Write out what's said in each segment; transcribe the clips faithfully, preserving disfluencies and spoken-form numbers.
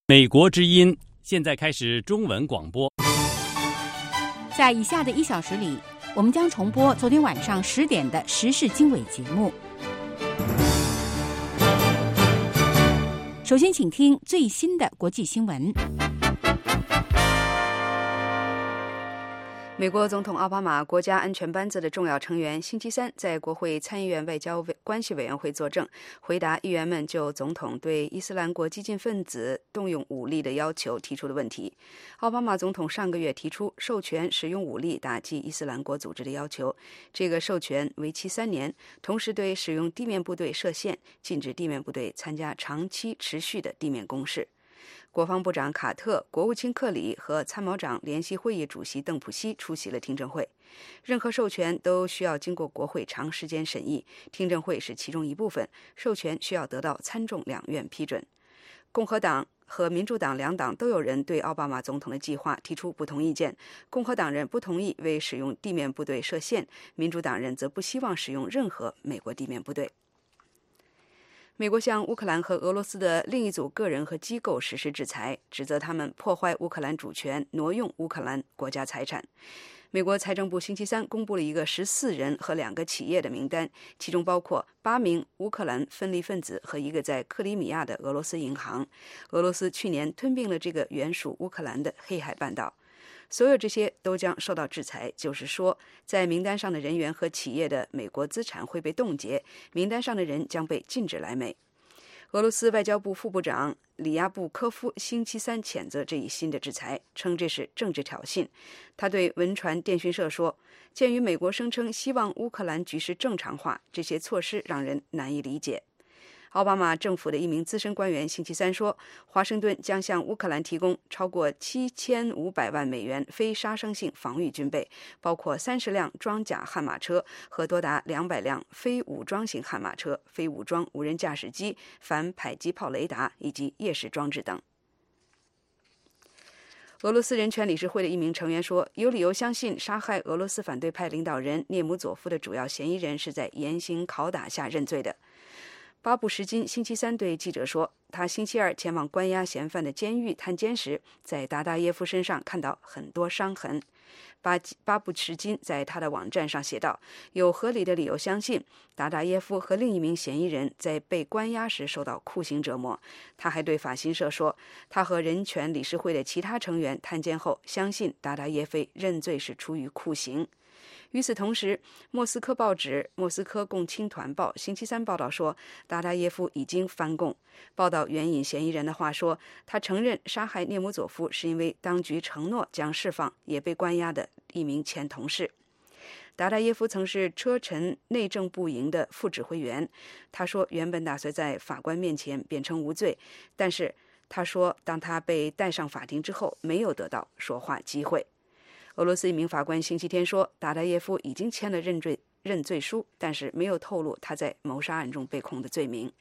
美国之音现在开始中文广播。 在以下的一小时里，我们将重播昨天晚上十点的时事经纬节目。首先，请听最新的国际新闻。 美国总统奥巴马国家安全班子的重要成员星期三在国会参议院外交关系委员会作证，回答议员们就总统对伊斯兰国激进分子动用武力的要求提出的问题。奥巴马总统上个月提出授权使用武力打击伊斯兰国组织的要求，这个授权为期三年，同时对使用地面部队设限，禁止地面部队参加长期持续的地面攻势。国防部长卡特、国务卿克里和参谋长联席会议主席邓普西出席了听证会。任何授权都需要经过国会长时间审议，听证会是其中一部分，授权需要得到参众两院批准。共和党和民主党两党都有人对奥巴马总统的计划提出不同意见，共和党人不同意为使用地面部队设限，民主党人则不希望使用任何美国地面部队。美国向乌克兰和俄罗斯的另一组个人和机构实施制裁，指责他们破坏乌克兰主权，挪用乌克兰国家财产。美国财政部星期三公布了一个十四人和两个企业的名单，其中包括八名乌克兰分离分子和一个在克里米亚的俄罗斯银行。俄罗斯去年吞并了这个原属乌克兰的黑海半岛。所有这些都将受到制裁，就是说，在名单上的人员和企业的美国资产会被冻结，名单上的人将被禁止来美。俄罗斯外交部副部长里亚布科夫星期三谴责这一新的制裁，称这是政治挑衅。他对文传电讯社说，鉴于美国声称希望乌克兰局势正常化，这些措施让人难以理解。奥巴马政府的一名资深官员星期三说，华盛顿将向乌克兰提供超过七千五百万美元非杀伤性防御军备，包括三十辆装甲悍马车和多达两百辆非武装型悍马车、非武装无人驾驶机、反迫击炮雷达以及夜视装置等。俄罗斯人权理事会的一名成员说，有理由相信杀害俄罗斯反对派领导人涅姆佐夫的主要嫌疑人是在严刑拷打下认罪的。巴布什金星期三对记者说，他星期二前往关押嫌犯的监狱探监时，在达达耶夫身上看到很多伤痕。巴巴布什金在他的网站上写道，有合理的理由相信达达耶夫和另一名嫌疑人在被关押时受到酷刑折磨。他还对法新社说，他和人权理事会的其他成员探监后相信达达耶夫认罪是出于酷刑。与此同时，莫斯科报纸《莫斯科共青团报》星期三报道说，达达耶夫已经翻供。报道援引嫌疑人的话说，他承认杀害涅姆佐夫是因为当局承诺将释放也被关押的一名前同事。达达耶夫曾是车臣内政部营的副指挥员。他说，原本打算在法官面前辩称无罪，但是他说，当他被带上法庭之后，没有得到说话机会。俄罗斯一名法官星期天说，达达耶夫已经签了认罪认罪书，但是没有透露他在谋杀案中被控的罪名。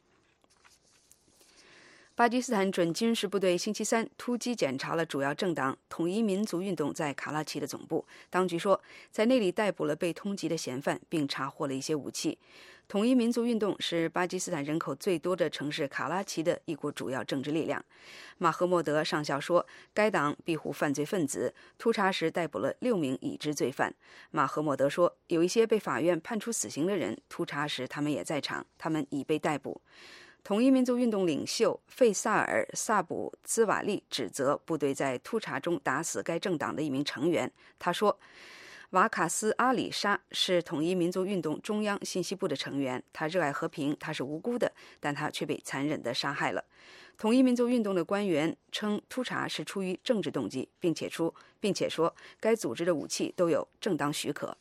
巴基斯坦准军事部队星期三突击检查了主要政党统一民族运动在卡拉奇的总部，当局说，在那里逮捕了被通缉的嫌犯，并查获了一些武器。统一民族运动是巴基斯坦人口最多的城市卡拉奇的一股主要政治力量。马赫莫德上校说，该党庇护犯罪分子，突查时逮捕了六名已知罪犯。马赫莫德说，有一些被法院判处死刑的人，突查时他们也在场，他们已被逮捕。统一民族运动领袖费萨尔·萨卜兹瓦利指责部队在突查中打死该政党的一名成员。他说，瓦卡斯·阿里沙是统一民族运动中央信息部的成员，他热爱和平，他是无辜的，但他却被残忍地杀害了。统一民族运动的官员称，突查是出于政治动机，并且说，并且说该组织的武器都有正当许可。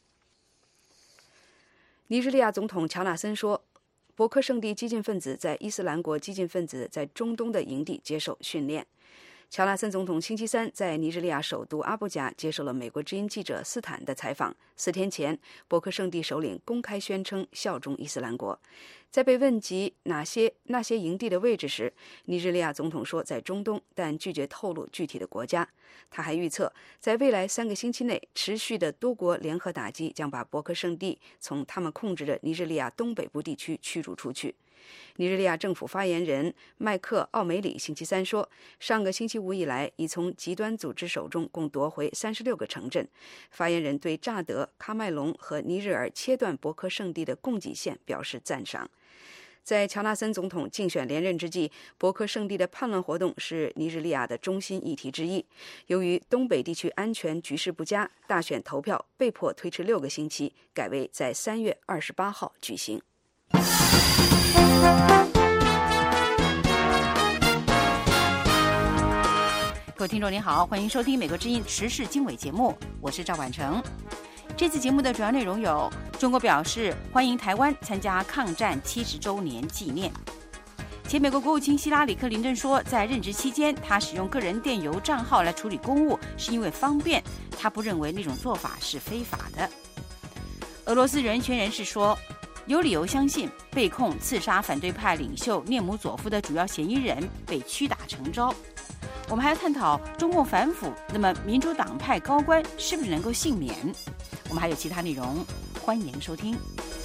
尼日利亚总统乔纳森说，伯克圣地激进分子在伊斯兰国激进分子在中东的营地接受训练。乔纳森总统星期三在尼日利亚首都阿布贾接受了美国之音记者斯坦的采访。四天前，伯克圣地首领公开宣称效忠伊斯兰国。在被问及哪些那些营地的位置时，尼日利亚总统说在中东，但拒绝透露具体的国家。他还预测，在未来三个星期内，持续的多国联合打击将把伯克圣地从他们控制的尼日利亚东北部地区驱逐出去。 尼日利亚政府发言人麦克·奥梅里星期三说，上个星期五以来，已从极端组织手中共夺回三十六个城镇。发言人对乍得、喀麦隆和尼日尔切断博科圣地的供给线表示赞赏。在乔纳森总统竞选连任之际，博科圣地的叛乱活动是尼日利亚的中心议题之一。由于东北地区安全局势不佳，大选投票被迫推迟六个星期，改为在三月二十八号举行。 各位听众您好，欢迎收听美国之音时事经纬节目，我是赵婉成。这次节目的主要内容有：中国表示欢迎台湾参加抗战七十周年纪念。前美国国务卿希拉里·克林顿说，在任职期间，他使用个人电邮账号来处理公务，是因为方便，他不认为那种做法是非法的。俄罗斯人权人士说，有理由相信被控刺杀反对派领袖涅姆佐夫的主要嫌疑人被屈打成招。我们还要探讨中共反腐，那么民主党派高官是不是能够幸免？我们还有其他内容，欢迎收听。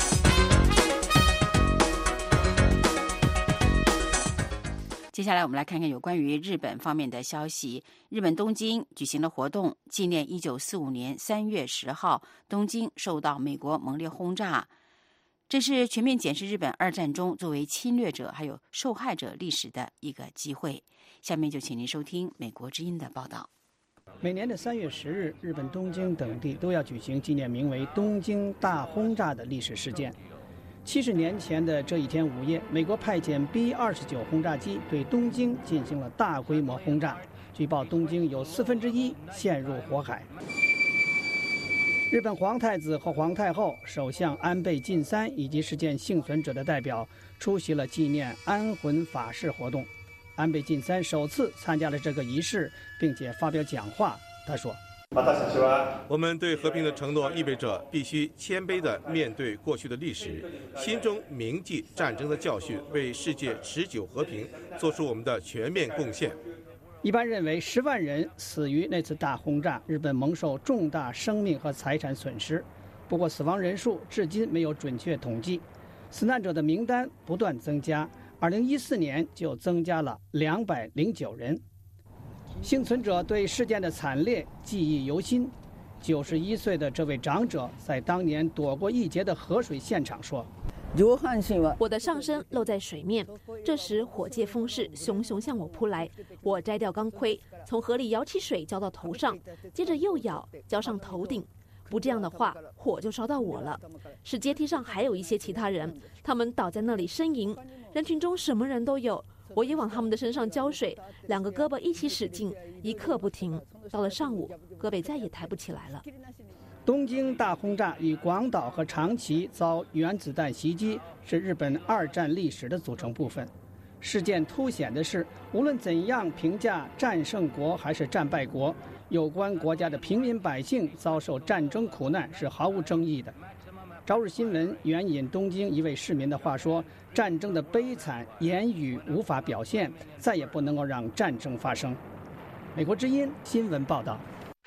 接下来我们来看看有关于日本方面的消息。日本东京举行了活动，纪念一九四五年三月十号东京受到美国猛烈轰炸。这是全面检视日本二战中作为侵略者还有受害者历史的一个机会。下面就请您收听美国之音的报道。 每年的三月十日，日本东京等地都要举行纪念名为东京大轰炸的历史事件。七十年前的这一天午夜，美国派遣 B 二十九轰炸机对东京进行了大规模轰炸，据报东京有四分之一陷入火海。日本皇太子和皇太后、首相安倍晋三以及事件幸存者的代表出席了纪念安魂法事活动。安倍晋三首次参加了这个仪式，并且发表讲话。他说， 我们对和平的承诺意味着必须谦卑地面对过去的历史，心中铭记战争的教训，为世界持久和平做出我们的全面贡献。 一般认为十万人死于那次大轰炸，日本蒙受重大生命和财产损失。不过死亡人数至今没有准确统计，死难者的名单不断增加，二零一四年就增加了两百零九人。幸存者对事件的惨烈记忆犹新。九十一岁的这位长者在当年躲过一劫的河水现场说， 我的上身露在水面，这时火借风势熊熊向我扑来，我摘掉钢盔，从河里舀起水浇到头上，接着又舀浇上头顶，不这样的话火就烧到我了。是阶梯上还有一些其他人，他们倒在那里呻吟，人群中什么人都有，我也往他们的身上浇水，两个胳膊一起使劲，一刻不停，到了上午胳膊再也抬不起来了。 东京大轰炸与广岛和长崎遭原子弹袭击是日本二战历史的组成部分。事件凸显的是，无论怎样评价战胜国还是战败国，有关国家的平民百姓遭受战争苦难是毫无争议的。朝日新闻援引东京一位市民的话说，战争的悲惨言语无法表现，再也不能够让战争发生。美国之音新闻报道。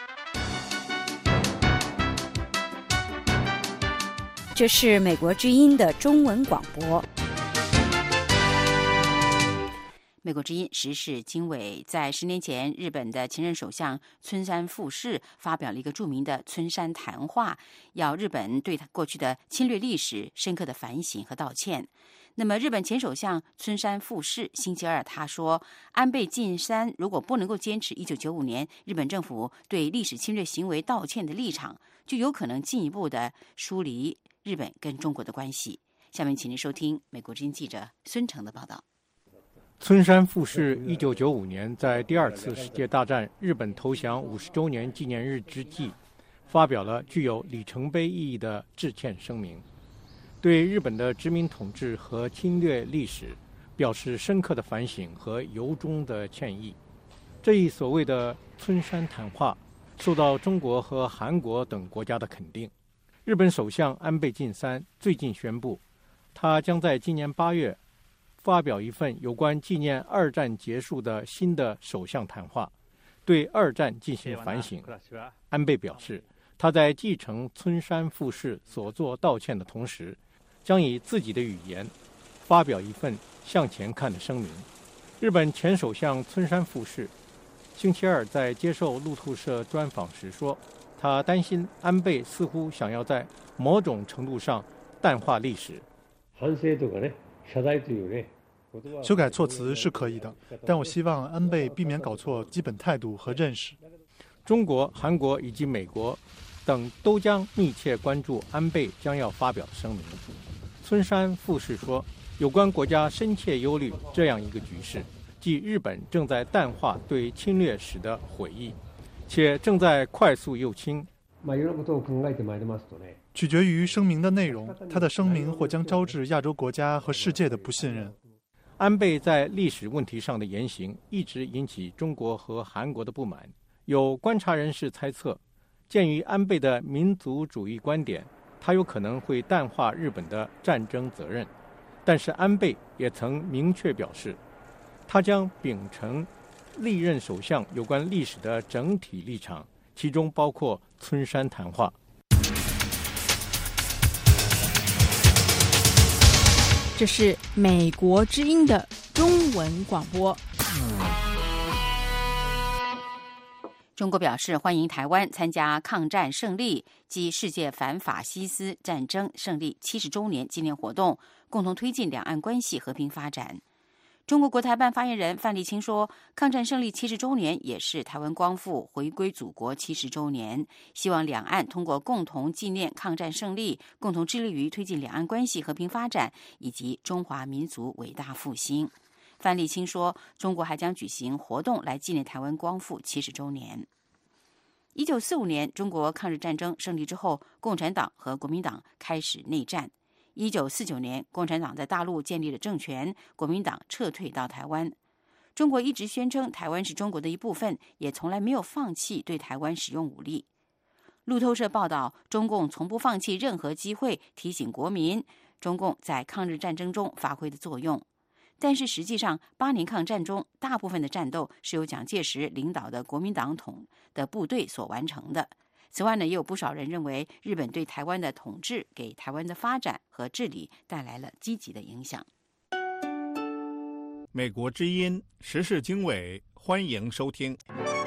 这是美国之音的中文广播。美国之音时事经纬，在十年前，日本的前任首相村山富市发表了一个著名的村山谈话，要日本对他过去的侵略历史深刻的反省和道歉。那么，日本前首相村山富市星期二他说，安倍晋三如果不能够坚持一九九五年日本政府对历史侵略行为道歉的立场，就有可能进一步的疏离日本跟中国的关系。下面请您收听美国之音记者孙成的报道。 村山富市一九九五年在第二次世界大战日本投降五十周年纪念日之际，发表了具有里程碑意义的致歉声明，对日本的殖民统治和侵略历史表示深刻的反省和由衷的歉意。这一所谓的村山谈话受到中国和韩国等国家的肯定。日本首相安倍晋三最近宣布，他将在今年八月发表一份有关纪念二战结束的新的首相谈话，对二战进行反省。安倍表示，他在继承村山富市所做道歉的同时，将以自己的语言发表一份向前看的声明。日本前首相村山富市星期二在接受路透社专访时说，他担心安倍似乎想要在某种程度上淡化历史。 修改措辞是可以的，但我希望安倍避免搞错基本态度和认识。 中国、韩国以及美国等都将密切关注安倍将要发表的声明。村山富市说，有关国家深切忧虑这样一个局势，即日本正在淡化对侵略史的悔意，且正在快速右倾。 取决于声明的内容，他的声明或将招致亚洲国家和世界的不信任。 安倍在历史问题上的言行一直引起中国和韩国的不满。有观察人士猜测，鉴于安倍的民族主义观点，他有可能会淡化日本的战争责任。但是安倍也曾明确表示，他将秉承历任首相有关历史的整体立场，其中包括村山谈话。 这是美国之音的中文广播。 中国表示欢迎台湾参加抗战胜利及世界反法西斯战争胜利七十周年纪念活动，共同推进两岸关系和平发展。中国国台办发言人范立清说，抗战胜利七十周年也是台湾光复回归祖国七十周年，希望两岸通过共同纪念抗战胜利，共同致力于推进两岸关系和平发展以及中华民族伟大复兴。范立清说，中国还将举行活动来纪念台湾光复七十周年。一九四五年，中国抗日战争胜利之后，共产党和国民党开始内战。一九四九年，共产党在大陆建立了政权，国民党撤退到台湾。中国一直宣称台湾是中国的一部分，也从来没有放弃对台湾使用武力。路透社报道，中共从不放弃任何机会提醒国民中共在抗日战争中发挥的作用。但是实际上，八年抗战中，大部分的战斗是由蒋介石领导的国民党统的部队所完成的。此外呢，也有不少人认为，日本对台湾的统治给台湾的发展和治理带来了积极的影响。 美国之音时事经纬，欢迎收听。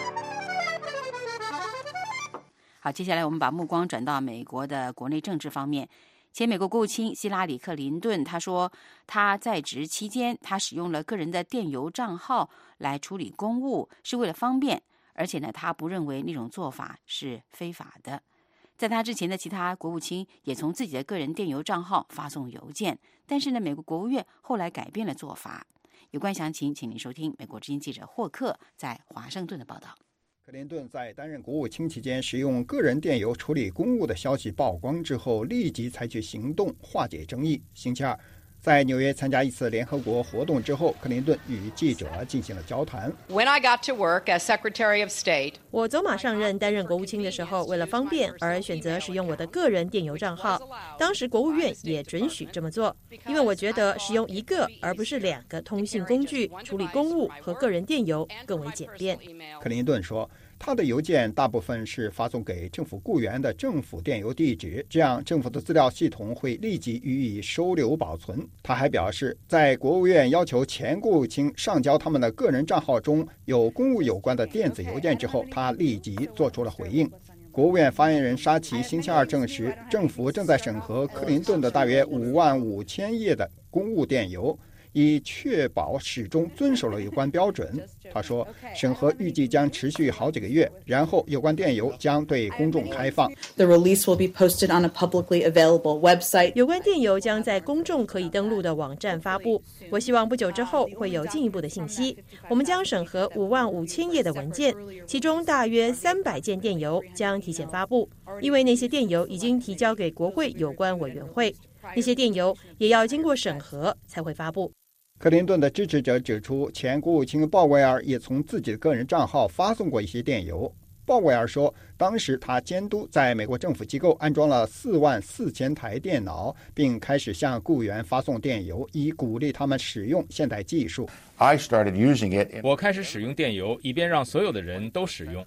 好，接下来我们把目光转到美国的国内政治方面。前美国国务卿希拉里·克林顿他说，他在职期间，他使用了个人的电邮账号来处理公务，是为了方便。而且呢，他不认为那种做法是非法的。在他之前的其他国务卿也从自己的个人电邮账号发送邮件，但是呢，美国国务院后来改变了做法。有关详情，请您收听美国之音记者霍克在华盛顿的报道。 克林顿在担任国务卿期间使用个人电邮处理公务的消息曝光之后，立即采取行动化解争议。星期二，在纽约参加一次联合国活动之后，克林顿与记者进行了交谈。 When I got to work as Secretary of State, 我走马上任担任国务卿的时候，为了方便而选择使用我的个人电邮账号。当时国务院也准许这么做，因为我觉得使用一个而不是两个通信工具处理公务和个人电邮更为简便。 克林顿说，他的邮件大部分是发送给政府雇员的政府电邮地址，这样政府的资料系统会立即予以收留保存。他还表示，在国务院要求前国务卿上交他们的个人账号中有公务有关的电子邮件之后，他立即做出了回应。国务院发言人沙奇星期二证实，政府正在审核克林顿的大约五万五千页的公务电邮，以确保始终遵守了有关标准。他说，审核预计将持续好几个月，然后有关电邮将对公众开放。 The release will be posted on a publicly available website. 有关电邮将在公众可以登录的网站发布。我希望不久之后会有进一步的信息。我们将审核五万五千页的文件，其中大约三百件电邮将提前发布，因为那些电邮已经提交给国会有关委员会，那些电邮也要经过审核才会发布。 克林顿的支持者指出，前国务卿鲍威尔也从自己的个人账号发送过一些电邮。鲍威尔说，当时他监督在美国政府机构安装了四万四千台电脑，并开始向雇员发送电邮，以鼓励他们使用现代技术。 I started using it. 我开始使用电邮，以便让所有的人都使用，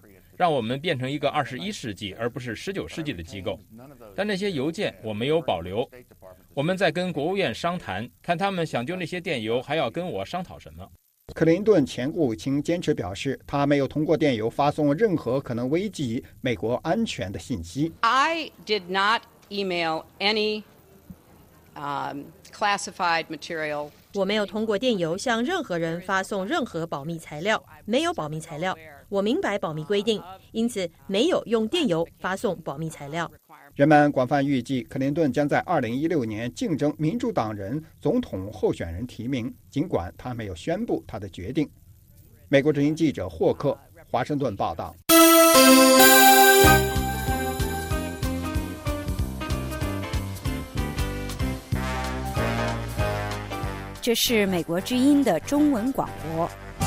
让我们变成一个二十一世纪而不是十九世纪的机构。但那些邮件我没有保留。我们在跟国务院商谈，看他们想丢那些电邮还要跟我商讨什么。 克林顿前国务卿坚持表示，他没有通过电邮发送任何可能危及美国安全的信息。 I did not email any um, classified material. 我没有通过电邮向任何人发送任何保密材料，没有保密材料。我明白保密规定，因此没有用电邮发送保密材料。 人们广泛预计，克林顿将在二零一六年竞争民主党人总统候选人提名，尽管他没有宣布他的决定。美国之音记者霍克，华盛顿报道。 这是美国之音的中文广播。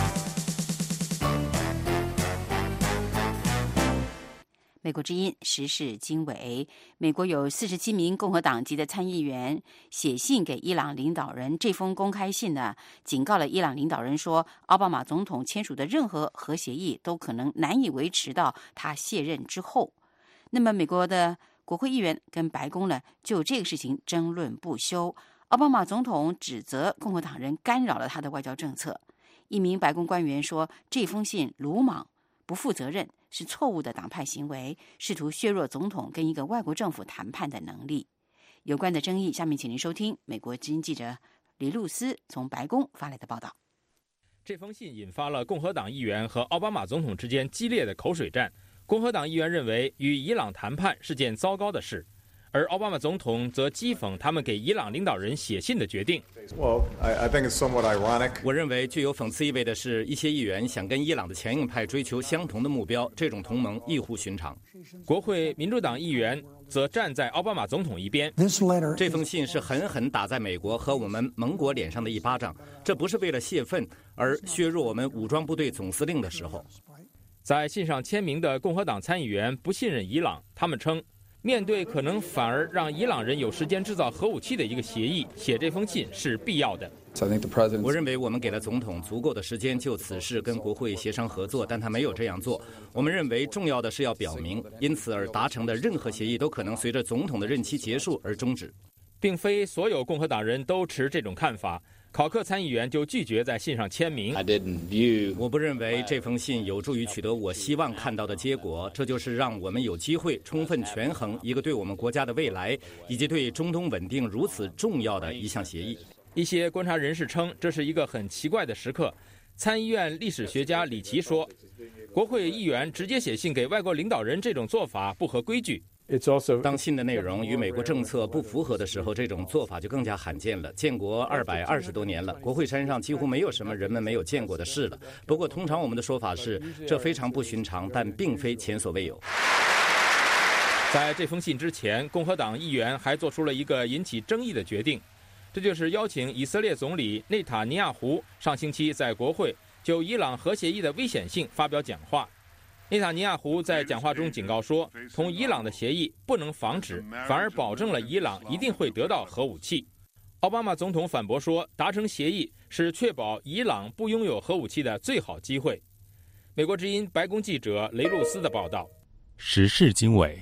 美国之音时事经纬，美国有四十七名共和党籍的参议员写信给伊朗领导人。这封公开信呢，警告了伊朗领导人说，奥巴马总统签署的任何核协议都可能难以维持到他卸任之后。那么，美国的国会议员跟白宫呢，就这个事情争论不休。奥巴马总统指责共和党人干扰了他的外交政策。一名白宫官员说，这封信鲁莽、不负责任，是错误的党派行为，试图削弱总统跟一个外国政府谈判的能力。有关的争议，下面请您收听美国之音记者李露丝从白宫发来的报道。 这封信引发了共和党议员和奥巴马总统之间激烈的口水战。共和党议员认为与伊朗谈判是件糟糕的事，而奥巴马总统则讥讽他们给伊朗领导人写信的决定。 Well, I, I think it's somewhat ironic. 我认为具有讽刺意味的是，一些议员想跟伊朗的强硬派追求相同的目标，这种同盟异乎寻常。 国会民主党议员则站在奥巴马总统一边。 这封信是狠狠打在美国和我们盟国脸上的一巴掌，这不是为了泄愤而削弱我们武装部队总司令的时候。 在信上签名的共和党参议员不信任伊朗，他们称，面对可能反而让伊朗人有时间制造核武器的一个协议，写这封信是必要的。 我认为我们给了总统足够的时间就此事跟国会协商合作，但他没有这样做。我们认为重要的是要表明，因此而达成的任何协议都可能随着总统的任期结束而终止。 并非所有共和党人都持这种看法。考克参议员就拒绝在信上签名。 我不认为这封信有助于取得我希望看到的结果，这就是让我们有机会充分权衡一个对我们国家的未来以及对中东稳定如此重要的一项协议。 一些观察人士称，这是一个很奇怪的时刻。参议院历史学家里奇说，国会议员直接写信给外国领导人这种做法不合规矩。 当信的内容与美国政策不符合的时候，这种做法就更加罕见了。建国二百二十多年了，国会山上几乎没有什么人们没有见过的事了。不过，通常我们的说法是，这非常不寻常，但并非前所未有。 在这封信之前，共和党议员还做出了一个引起争议的决定，这就是邀请以色列总理内塔尼亚胡上星期在国会就伊朗核协议的危险性发表讲话。内塔尼亚胡在讲话中警告说，同伊朗的协议不能防止，反而保证了伊朗一定会得到核武器。奥巴马总统反驳说，达成协议是确保伊朗不拥有核武器的最好机会。美国之音白宫记者雷露斯的报道。 时事经纬。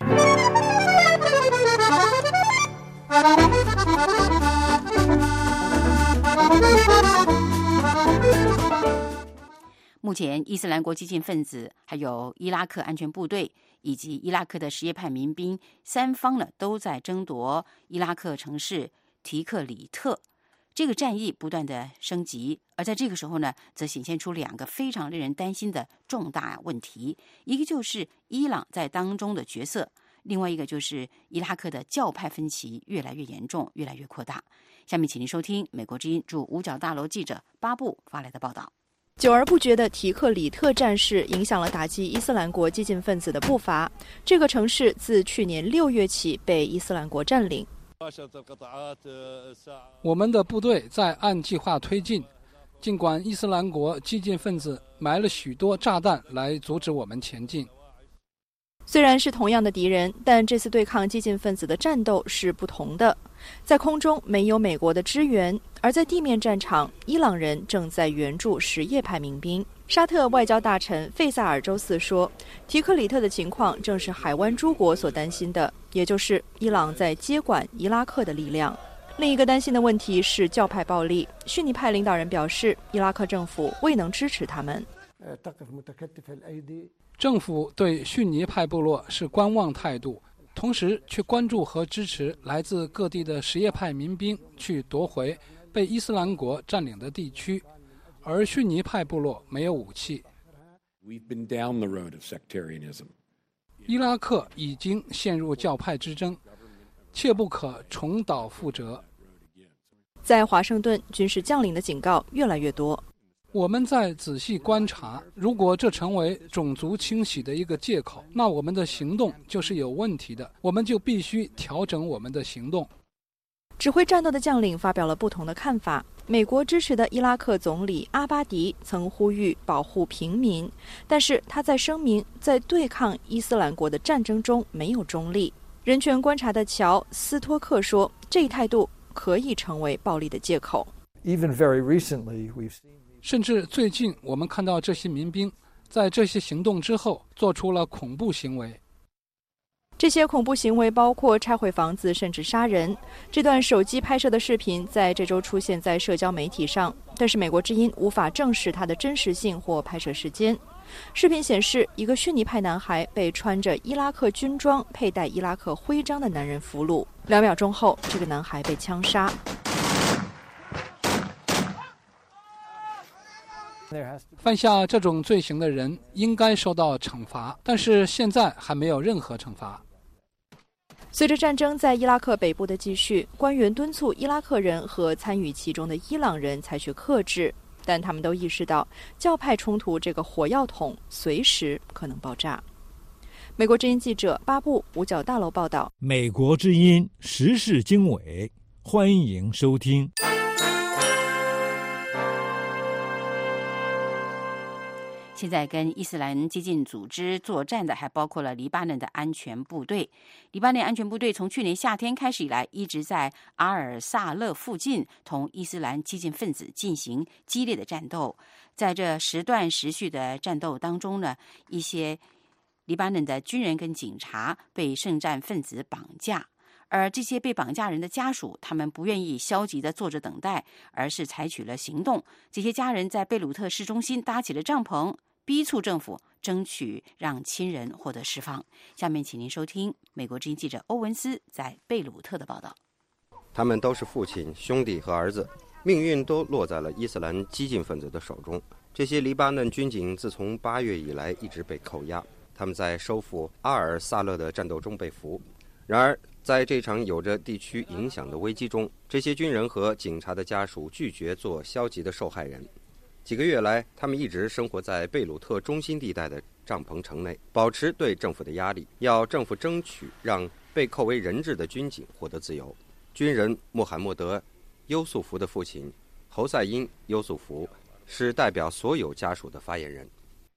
目前，伊斯兰国激进分子、还有伊拉克安全部队以及伊拉克的什叶派民兵三方呢，都在争夺伊拉克城市提克里特。这个战役不断的升级，而在这个时候呢，则显现出两个非常令人担心的重大问题：一个就是伊朗在当中的角色，另外一个就是伊拉克的教派分歧越来越严重，越来越扩大。下面请您收听美国之音驻五角大楼记者巴布发来的报道。 久而不绝的提克里特战事影响了打击伊斯兰国激进分子的步伐。这个城市自去年六月起被伊斯兰国占领。 我们的部队在按计划推进，尽管伊斯兰国激进分子埋了许多炸弹来阻止我们前进。 虽然是同样的敌人，但这次对抗激进分子的战斗是不同的。在空中没有美国的支援，而在地面战场，伊朗人正在援助什叶派民兵。沙特外交大臣费萨尔周四说，提克里特的情况正是海湾诸国所担心的，也就是伊朗在接管伊拉克的力量。另一个担心的问题是教派暴力。逊尼派领导人表示，伊拉克政府未能支持他们。 政府对逊尼派部落是观望态度，同时却关注和支持来自各地的什叶派民兵去夺回被伊斯兰国占领的地区，而逊尼派部落没有武器。伊拉克已经陷入教派之争，切不可重蹈覆辙。 在华盛顿，军事将领的警告越来越多。 我们在仔细观察，如果这成为种族清洗的一个借口，那我们的行动就是有问题的，我们就必须调整我们的行动。 指挥战斗的将领发表了不同的看法。美国支持的伊拉克总理阿巴迪曾呼吁保护平民，但是他在声明在对抗伊斯兰国的战争中没有中立。人权观察的乔斯托克说，这一态度可以成为暴力的借口。 Even very recently, we've seen... 甚至最近我们看到这些民兵在这些行动之后做出了恐怖行为。 这些恐怖行为包括拆毁房子甚至杀人。这段手机拍摄的视频在这周出现在社交媒体上，但是美国之音无法证实它的真实性或拍摄时间。视频显示一个逊尼派男孩被穿着伊拉克军装、佩戴伊拉克徽章的男人俘虏，两秒钟后这个男孩被枪杀。 犯下这种罪行的人应该受到惩罚，但是现在还没有任何惩罚。 随着战争在伊拉克北部的继续，官员敦促伊拉克人和参与其中的伊朗人采取克制，但他们都意识到教派冲突这个火药桶随时可能爆炸。美国之音记者巴布五角大楼报道。 美国之音时事经纬，欢迎收听。 现在跟伊斯兰激进组织作战的还包括了黎巴嫩的安全部队。黎巴嫩安全部队从去年夏天开始以来，一直在阿尔萨勒附近同伊斯兰激进分子进行激烈的战斗。在这时断时续的战斗当中呢，一些黎巴嫩的军人跟警察被圣战分子绑架。而这些被绑架人的家属，他们不愿意消极地坐着等待，而是采取了行动。这些家人在贝鲁特市中心搭起了帐篷，逼促政府争取让亲人获得释放。下面请您收听美国之音记者欧文斯在贝鲁特的报道。 他们都是父亲、兄弟和儿子，命运都落在了伊斯兰激进分子的手中。这些黎巴嫩军警自从八月以来一直被扣押，他们在收复阿尔萨勒的战斗中被俘。然而在这场有着地区影响的危机中，这些军人和警察的家属拒绝做消极的受害人。几个月来，他们一直生活在贝鲁特中心地带的帐篷城内，保持对政府的压力，要政府争取让被扣为人质的军警获得自由。军人穆罕默德·优素福的父亲侯赛因·优素福是代表所有家属的发言人。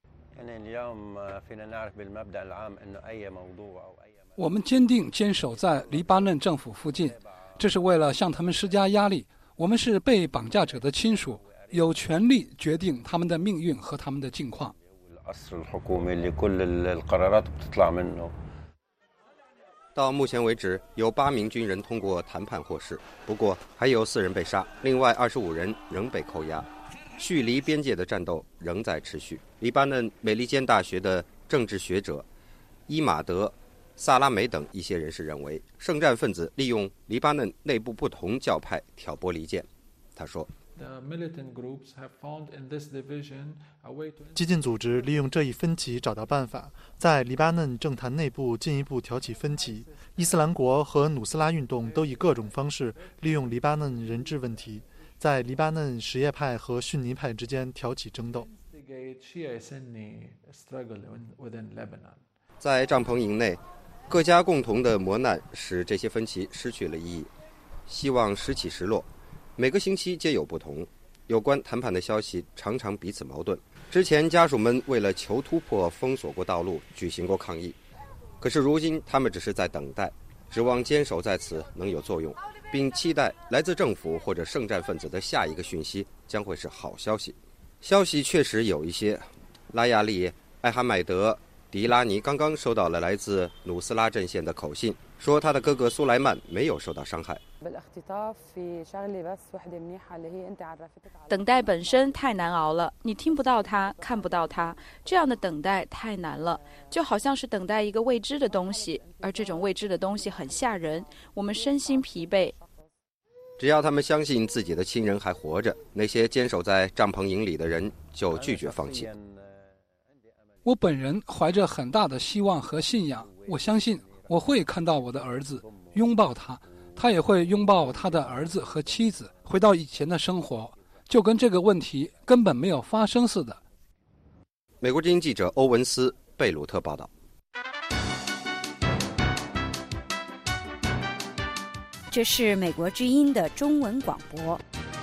我们坚定坚守在黎巴嫩政府附近，这是为了向他们施加压力。我们是被绑架者的亲属，有权利决定他们的命运和他们的境况。 到目前为止，有八名军人通过谈判获释，不过还有四人被杀，另外二十五人仍被扣押。叙黎边界的战斗仍在持续。黎巴嫩美利坚大学的政治学者伊马德·萨拉梅等一些人士认为，圣战分子利用黎巴嫩内部不同教派挑拨离间。他说， 激进组织利用这一分歧找到办法，在黎巴嫩政坛内部进一步挑起分歧。伊斯兰国和努斯拉运动都以各种方式利用黎巴嫩人质问题，在黎巴嫩什叶派和逊尼派之间挑起争斗。 在帐篷营内，各家共同的磨难使这些分歧失去了意义，希望时起时落。每个星期皆有不同，有关谈判的消息常常彼此矛盾。之前家属们为了求突破封锁过道路，举行过抗议。 可是如今他们只是在等待，指望坚守在此能有作用，并期待来自政府或者圣战分子的下一个讯息将会是好消息。消息确实有一些，拉亚利·艾哈迈德·迪拉尼刚刚收到了来自努斯拉阵线的口信，说他的哥哥苏莱曼没有受到伤害。 等待本身太难熬了，你听不到他，看不到他，这样的等待太难了，就好像是等待一个未知的东西，而这种未知的东西很吓人，我们身心疲惫。 只要他们相信自己的亲人还活着，那些坚守在帐篷营里的人就拒绝放弃。 我本人怀着很大的希望和信仰，我相信我会看到我的儿子，拥抱他，他也会拥抱他的儿子和妻子，回到以前的生活，就跟这个问题根本没有发生似的。 美国之音记者欧文斯，贝鲁特报道。 这是美国之音的中文广播。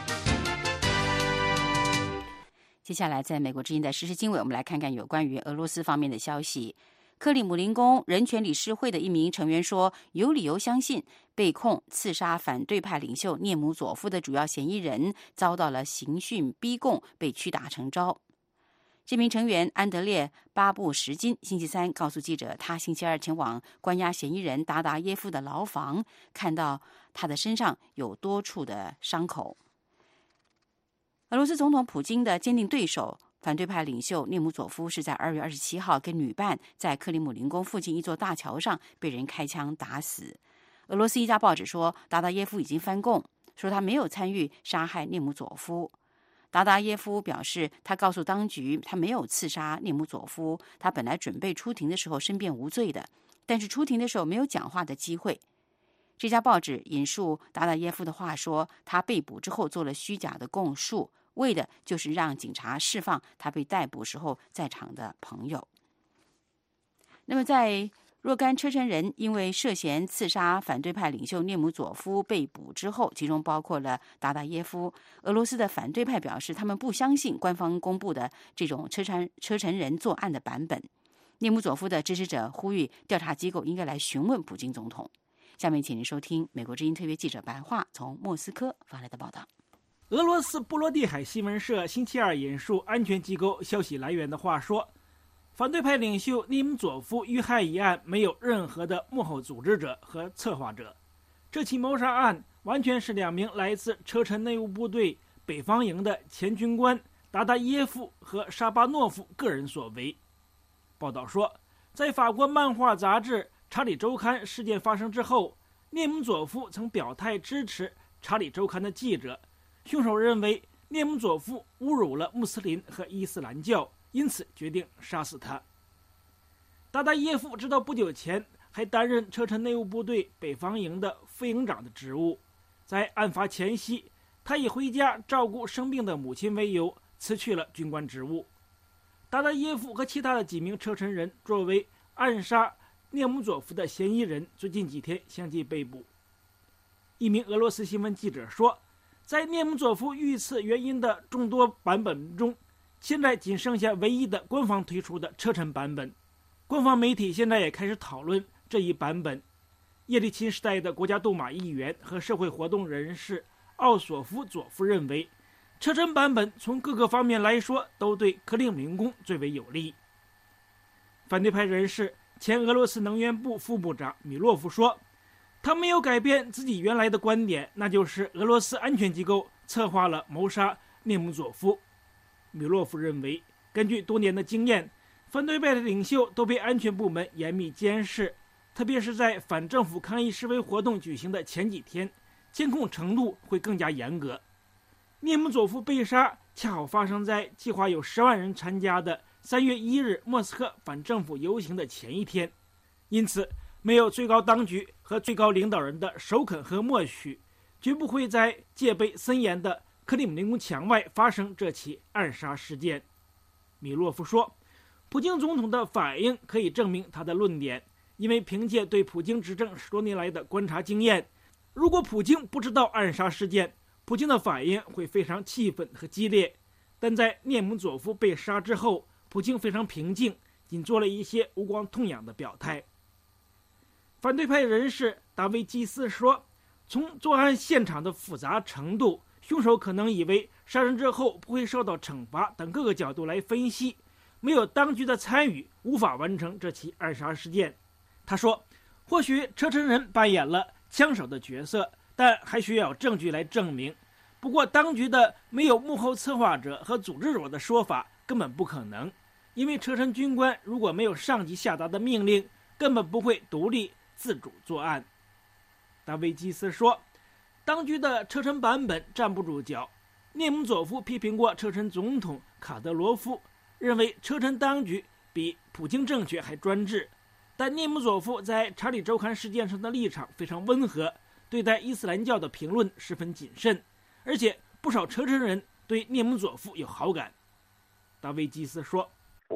接下来，在美国之音的时事经纬，我们来看看有关于俄罗斯方面的消息。克里姆林宫人权理事会的一名成员说，有理由相信被控刺杀反对派领袖涅姆佐夫的主要嫌疑人遭到了刑讯逼供，被屈打成招。这名成员安德烈·巴布什金星期三告诉记者，他星期二前往关押嫌疑人达达耶夫的牢房，看到他的身上有多处的伤口。俄罗斯总统普京的坚定对手反对派领袖涅姆佐夫是在二月二十七号跟女伴在克里姆林宫附近一座大桥上被人开枪打死。俄罗斯一家报纸说，达达耶夫已经翻供，说他没有参与杀害涅姆佐夫。达达耶夫表示，他告诉当局他没有刺杀涅姆佐夫，他本来准备出庭的时候申辩无罪的，但是出庭的时候没有讲话的机会。这家报纸引述达达耶夫的话说，他被捕之后做了虚假的供述，为的就是让警察释放他被逮捕时候在场的朋友。那么在若干车臣人因为涉嫌刺杀反对派领袖涅姆佐夫被捕之后，其中包括了达达耶夫。俄罗斯的反对派表示，他们不相信官方公布的这种车臣车臣人作案的版本。涅姆佐夫的支持者呼吁调查机构应该来询问普京总统。下面请您收听美国之音特约记者白桦从莫斯科发来的报道。 俄罗斯波罗的海新闻社星期二引述安全机构消息来源的话说，反对派领袖涅姆佐夫遇害一案没有任何的幕后组织者和策划者，这起谋杀案完全是两名来自车臣内务部队北方营的前军官达达耶夫和沙巴诺夫个人所为。报道说，在法国漫画杂志《查理周刊》事件发生之后，涅姆佐夫曾表态支持《查理周刊》的记者，凶手认为涅姆佐夫侮辱了穆斯林和伊斯兰教，因此决定杀死他。达达耶夫直到不久前还担任车臣内务部队北方营的副营长的职务，在案发前夕，他以回家照顾生病的母亲为由辞去了军官职务。达达耶夫和其他的几名车臣人作为暗杀涅姆佐夫的嫌疑人，最近几天相继被捕。一名俄罗斯新闻记者说，在涅姆佐夫遇刺原因的众多版本中，现在仅剩下唯一的官方推出的车臣版本。官方媒体现在也开始讨论这一版本。叶利钦时代的国家杜马议员和社会活动人士奥索夫佐夫认为，车臣版本从各个方面来说都对克里姆林宫最为有利。反对派人士前俄罗斯能源部副部长米洛夫说，他没有改变自己原来的观点，那就是俄罗斯安全机构策划了谋杀涅姆佐夫。米洛夫认为，根据多年的经验，反对派的领袖都被安全部门严密监视，特别是在反政府抗议示威活动举行的前几天，监控程度会更加严格。涅姆佐夫被杀恰好发生在计划有十万人参加的三月一日莫斯科反政府游行的前一天，因此没有最高当局和最高领导人的首肯和默许，绝不会在戒备森严的克里姆林宫墙外发生这起暗杀事件。米洛夫说，普京总统的反应可以证明他的论点，因为凭借对普京执政十多年来的观察经验，如果普京不知道暗杀事件，普京的反应会非常气愤和激烈。但在涅姆佐夫被杀之后，普京非常平静，仅做了一些无关痛痒的表态。 反对派人士达维基斯说，从作案现场的复杂程度，凶手可能以为杀人之后不会受到惩罚等各个角度来分析，没有当局的参与，无法完成这起暗杀事件。他说，或许车臣人扮演了枪手的角色，但还需要证据来证明。不过当局的没有幕后策划者和组织者的说法根本不可能，因为车臣军官如果没有上级下达的命令，根本不会独立自主作案。达维基斯说，当局的车臣版本站不住脚。涅姆佐夫批评过车臣总统卡德罗夫，认为车臣当局比普京政权还专制，但涅姆佐夫在查理周刊事件上的立场非常温和，对待伊斯兰教的评论十分谨慎，而且不少车臣人对涅姆佐夫有好感。达维基斯说，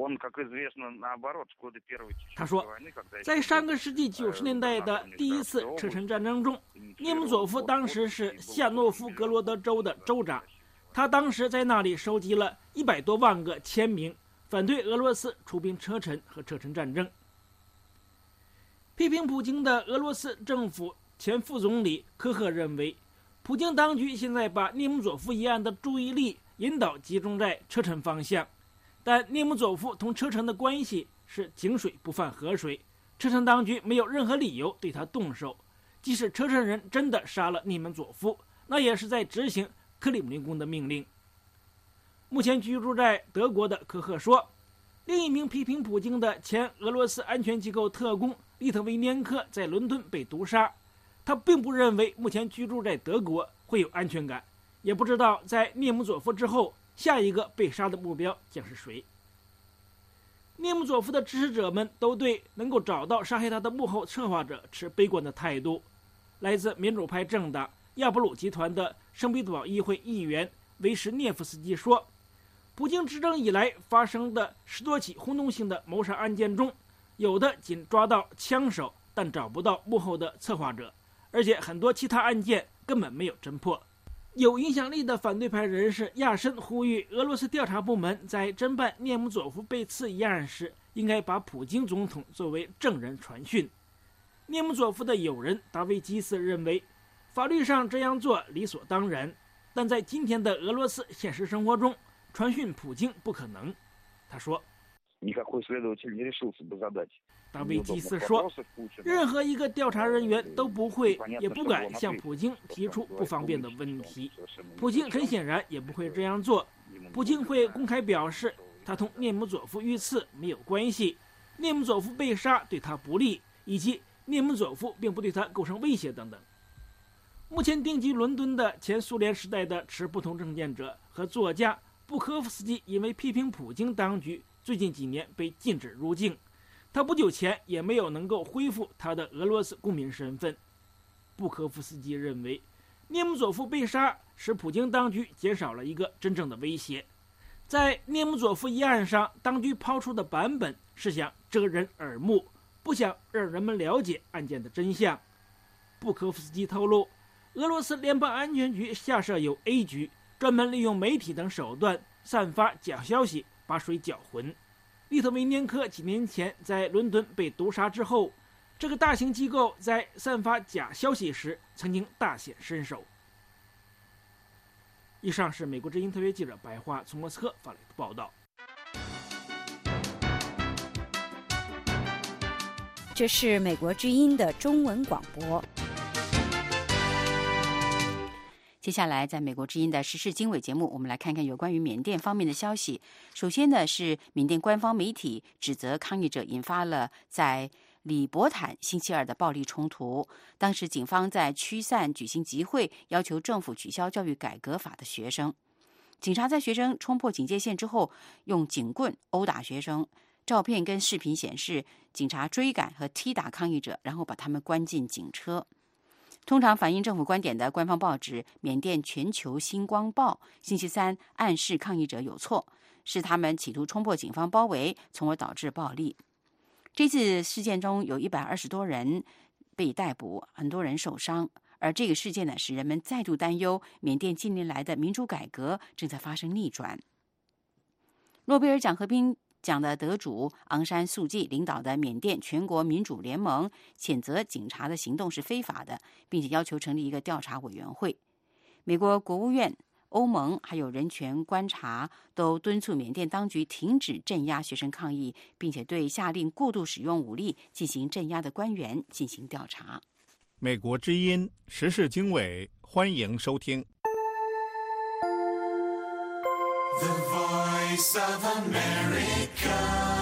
他说，在上个世纪九十年代的第一次车臣战争中，涅姆佐夫当时是夏诺夫格罗德州的州长，他当时在那里收集了一百多万个签名，反对俄罗斯出兵车臣和车臣战争。批评普京的俄罗斯政府前副总理科赫认为，普京当局现在把涅姆佐夫一案的注意力引导集中在车臣方向，但涅姆佐夫同车臣的关系是井水不犯河水，车臣当局没有任何理由对他动手。即使车臣人真的杀了涅姆佐夫，那也是在执行克里姆林宫的命令。目前居住在德国的科赫说，另一名批评普京的前俄罗斯安全机构特工利特维年科在伦敦被毒杀，他并不认为目前居住在德国会有安全感，也不知道在涅姆佐夫之后下一个被杀的目标将是谁。涅姆佐夫的支持者们都对能够找到杀害他的幕后策划者持悲观的态度。来自民主派政党亚布鲁集团的圣彼得堡议会议员维什涅夫斯基说，普京执政以来发生的十多起轰动性的谋杀案件中，有的仅抓到枪手，但找不到幕后的策划者，而且很多其他案件根本没有侦破。有影响力的反对派人士亚申呼吁俄罗斯调查部门在侦办涅姆佐夫被刺一案时，应该把普京总统作为证人传讯。涅姆佐夫的友人达维基斯认为，法律上这样做理所当然，但在今天的俄罗斯现实生活中，传讯普京不可能。他说，达维基斯说，任何一个调查人员都不会也不敢向普京提出不方便的问题，普京很显然也不会这样做。普京会公开表示他同涅姆佐夫遇刺没有关系，涅姆佐夫被杀对他不利，以及涅姆佐夫并不对他构成威胁等等。目前定居伦敦的前苏联时代的持不同政见者和作家布科夫斯基因为批评普京当局，最近几年被禁止入境，他不久前也没有能够恢复他的俄罗斯公民身份。布科夫斯基认为，涅姆佐夫被杀使普京当局减少了一个真正的威胁。在涅姆佐夫一案上，当局抛出的版本是想遮人耳目，不想让人们了解案件的真相。布科夫斯基透露，俄罗斯联邦安全局下设有 A 局，专门利用媒体等手段散发假消息，把水搅浑。利特维年科几年前在伦敦被毒杀之后，这个大型机构在散发假消息时曾经大显身手。以上是美国之音特约记者白桦从莫斯科发来的报道。 这是美国之音的中文广播。接下来，在美国之音的时事经纬节目，我们来看看有关于缅甸方面的消息。首先呢，是缅甸官方媒体指责抗议者引发了在里伯坦星期二的暴力冲突。当时警方在驱散举行集会，要求政府取消教育改革法的学生。警察在学生冲破警戒线之后，用警棍殴打学生。照片跟视频显示，警察追赶和踢打抗议者，然后把他们关进警车。通常反映政府观点的官方报纸《缅甸全球星光报》星期三暗示抗议者有错，是他们企图冲破警方包围，从而导致暴力。这次事件中有一百二十多人被逮捕，很多人受伤。而这个事件呢，使人们再度担忧缅甸近年来的民主改革正在发生逆转。诺贝尔奖和平奖的得主昂山素季领导的缅甸全国民主联盟谴责警察的行动是非法的，并且要求成立一个调查委员会。美国国务院、欧盟还有人权观察都敦促缅甸当局停止镇压学生抗议，并且对下令过度使用武力进行镇压的官员进行调查。 美国之音时事经纬，欢迎收听。 The Voice of America。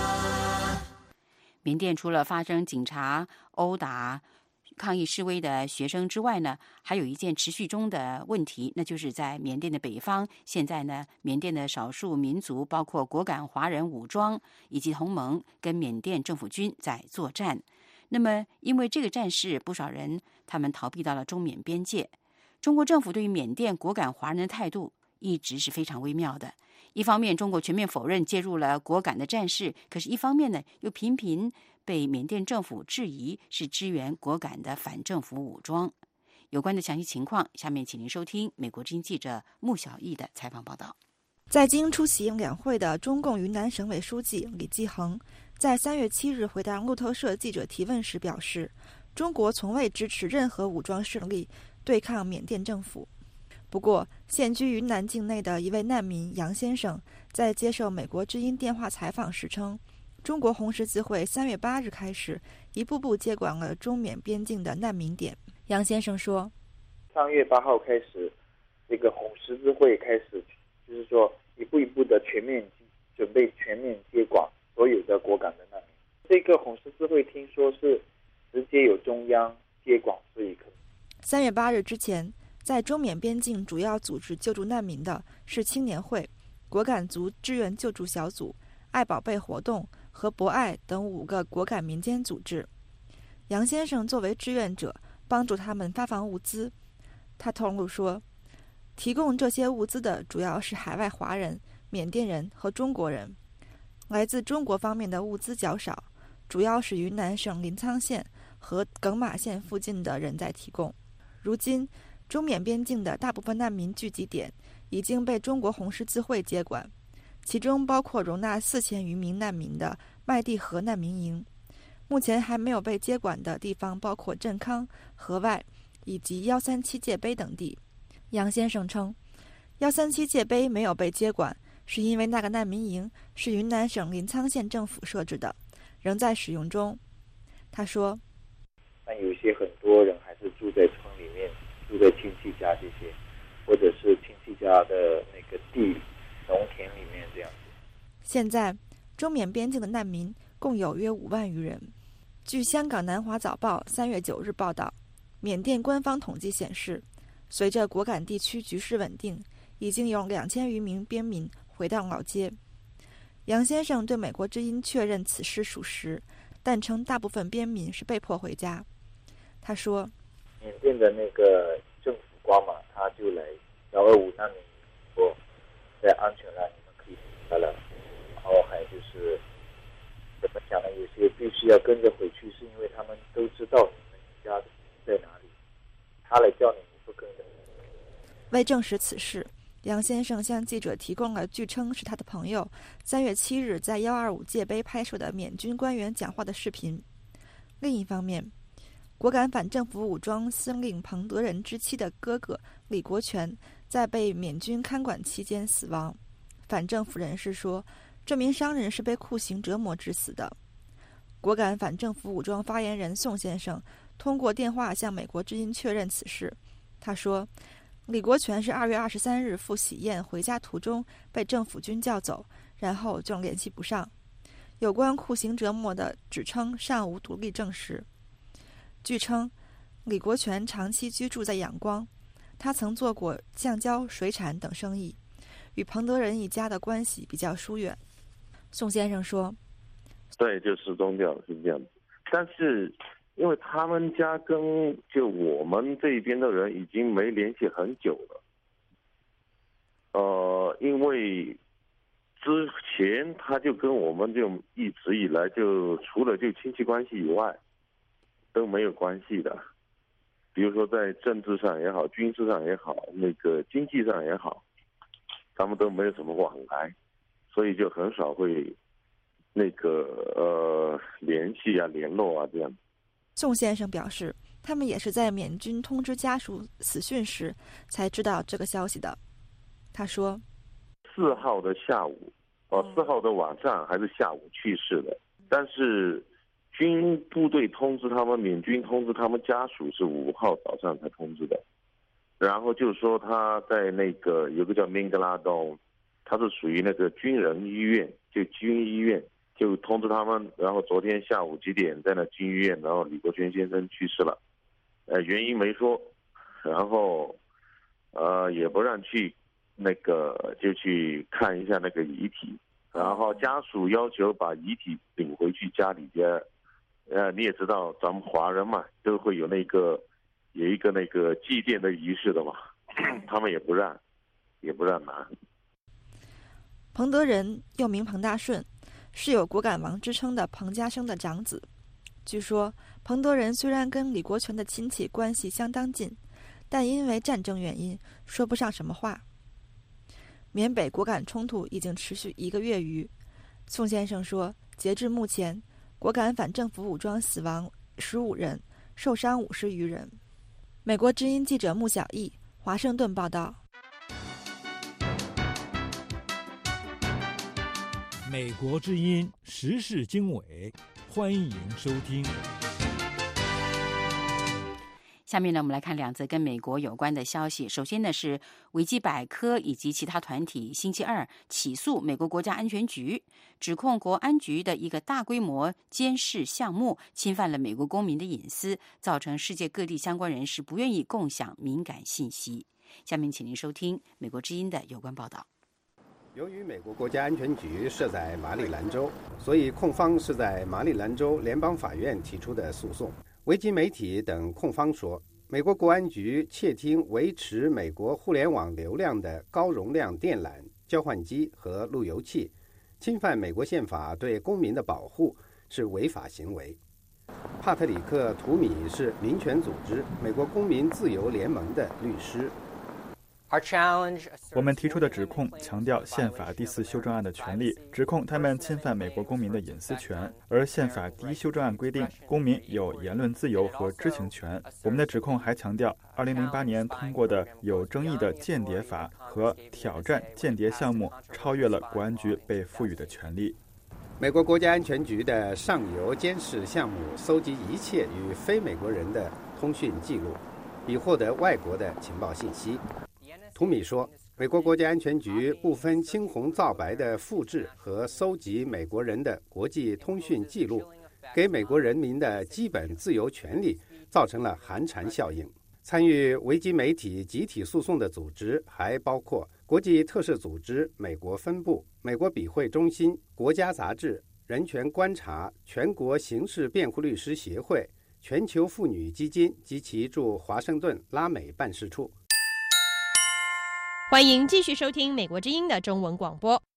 缅甸除了发生警察殴打抗议示威的学生之外呢，还有一件持续中的问题，那就是在缅甸的北方，现在呢，缅甸的少数民族包括果敢华人武装以及同盟跟缅甸政府军在作战。那么因为这个战事，不少人他们逃避到了中缅边界。中国政府对于缅甸果敢华人的态度一直是非常微妙的。一方面中国全面否认介入了果敢的战事，可是一方面呢，又频频被缅甸政府质疑是支援果敢的反政府武装。有关的详细情况，下面请您收听美国之音记者穆小艺的采访报道。 在京出席两会的中共云南省委书记李继恒在三月七日回答路透社记者提问时表示，中国从未支持任何武装势力对抗缅甸政府。不过，现居云南境内的一位难民杨先生在接受美国之音电话采访时称，中国红十字会三月八日开始一步步接管了中缅边境的难民点。杨先生说， 三月八号开始，这个红十字会开始，就是说一步一步的全面准备全面接管所有的果敢的难民。这个红十字会听说是直接由中央接管，所以可能三月八日之前，在中缅边境主要组织救助难民的是青年会、果敢族志愿救助小组、爱宝贝活动和博爱等五个果敢民间组织。杨先生作为志愿者，帮助他们发放物资。他透露说，提供这些物资的主要是海外华人、缅甸人和中国人。来自中国方面的物资较少，主要是云南省临沧县和耿马县附近的人在提供。如今，中缅边境的大部分难民聚集点已经被中国红十字会接管，其中包括容纳四千余名难民的麦地河难民营。目前还没有被接管的地方包括镇康、河外以及一三七界碑等地。杨先生称，一三七界碑没有被接管，是因为那个难民营是云南省临沧县政府设置的，仍在使用中。他说， 但有些很多人还是住在村里面，住在亲戚家这些，或者是亲戚家的那个地农田里面这样子。 现在中缅边境的难民共有约五万余人。据香港南华早报三月九日报道，缅甸官方统计显示，随着果敢地区局势稳定，已经有两千余名边民回到老街。杨先生对美国之音确认此事属实，但称大部分边民是被迫回家。他说， 缅甸的那个政府官嘛，他就来幺二五难民说，在安全了，你们可以回来了。然后还就是怎么讲呢？有些必须要跟着回去，是因为他们都知道你们家在哪里，他来叫你，你不跟着。 为证实此事，杨先生向记者提供了据称是他的朋友三月七日在一二五界碑拍摄的缅军官员讲话的视频。另一方面，果敢反政府武装司令彭德仁之妻的哥哥李国权在被缅军看管期间死亡。反政府人士说，这名商人是被酷刑折磨致死的。果敢反政府武装发言人宋先生通过电话向美国之音确认此事。他说，李国权是二月二十三日赴喜宴回家途中被政府军叫走，然后就联系不上。有关酷刑折磨的指称尚无独立证实。据称，李国权长期居住在仰光，他曾做过橡胶、水产等生意，与彭德仁一家的关系比较疏远。宋先生说， 对，就失踪掉了，是这样子。但是因为他们家跟就我们这边的人已经没联系很久了，呃，因为之前他就跟我们就一直以来就除了就亲戚关系以外都没有关系的，比如说在政治上也好，军事上也好，那个经济上也好，他们都没有什么往来，所以就很少会那个呃联系啊、联络啊这样。 宋先生表示，他们也是在缅军通知家属死讯时才知道这个消息的。他说， 四号的下午，哦，四号的晚上还是下午去世的，但是军部队通知他们，缅军通知他们家属是五号早上才通知的。然后就说他在那个有个叫明格拉东，他是属于那个军人医院，就军医院。就通知他们，然后昨天下午几点在那军医院，然后李国权先生去世了，呃，原因没说，然后呃也不让去那个就去看一下那个遗体，然后家属要求把遗体领回去家里边，呃你也知道咱们华人嘛，都会有那个有一个那个祭奠的仪式的嘛，他们也不让，也不让拿。 彭德仁又名彭大顺，是有果敢王之称的彭家生的长子。据说彭德仁虽然跟李国权的亲戚关系相当近，但因为战争原因说不上什么话。缅北果敢冲突已经持续一个月余，宋先生说，截至目前，果敢反政府武装死亡十五人，受伤五十余人。美国之音记者穆小艺，华盛顿报道。 美国之音时事经纬，欢迎收听。 下面呢，我们来看两则跟美国有关的消息。首先呢，是维基百科以及其他团体星期二起诉美国国家安全局，指控国安局的一个大规模监视项目侵犯了美国公民的隐私，造成世界各地相关人士不愿意共享敏感信息。下面请您收听美国之音的有关报道。 由于美国国家安全局设在马里兰州，所以控方是在马里兰州联邦法院提出的诉讼。维基媒体等控方说，美国国安局窃听维持美国互联网流量的高容量电缆、交换机和路由器，侵犯美国宪法对公民的保护，是违法行为。帕特里克·图米是民权组织美国公民自由联盟的律师。 我们提出的指控强调宪法第四修正案的权利，指控他们侵犯美国公民的隐私权，而宪法第一修正案规定公民有言论自由和知情权。我们的指控还强调二零零八年通过的有争议的间谍法和挑战间谍项目超越了国安局被赋予的权利。 美国国家安全局的上游监视项目搜集一切与非美国人的通讯记录，以获得外国的情报信息。图米说，美国国家安全局不分青红皂白地复制和搜集美国人的国际通讯记录，给美国人民的基本自由权利造成了寒蝉效应。参与维基媒体集体诉讼的组织还包括国际特赦组织美国分部、美国笔会中心、国家杂志、人权观察、全国刑事辩护律师协会、全球妇女基金及其驻华盛顿拉美办事处。 欢迎继续收听美国之音的中文广播。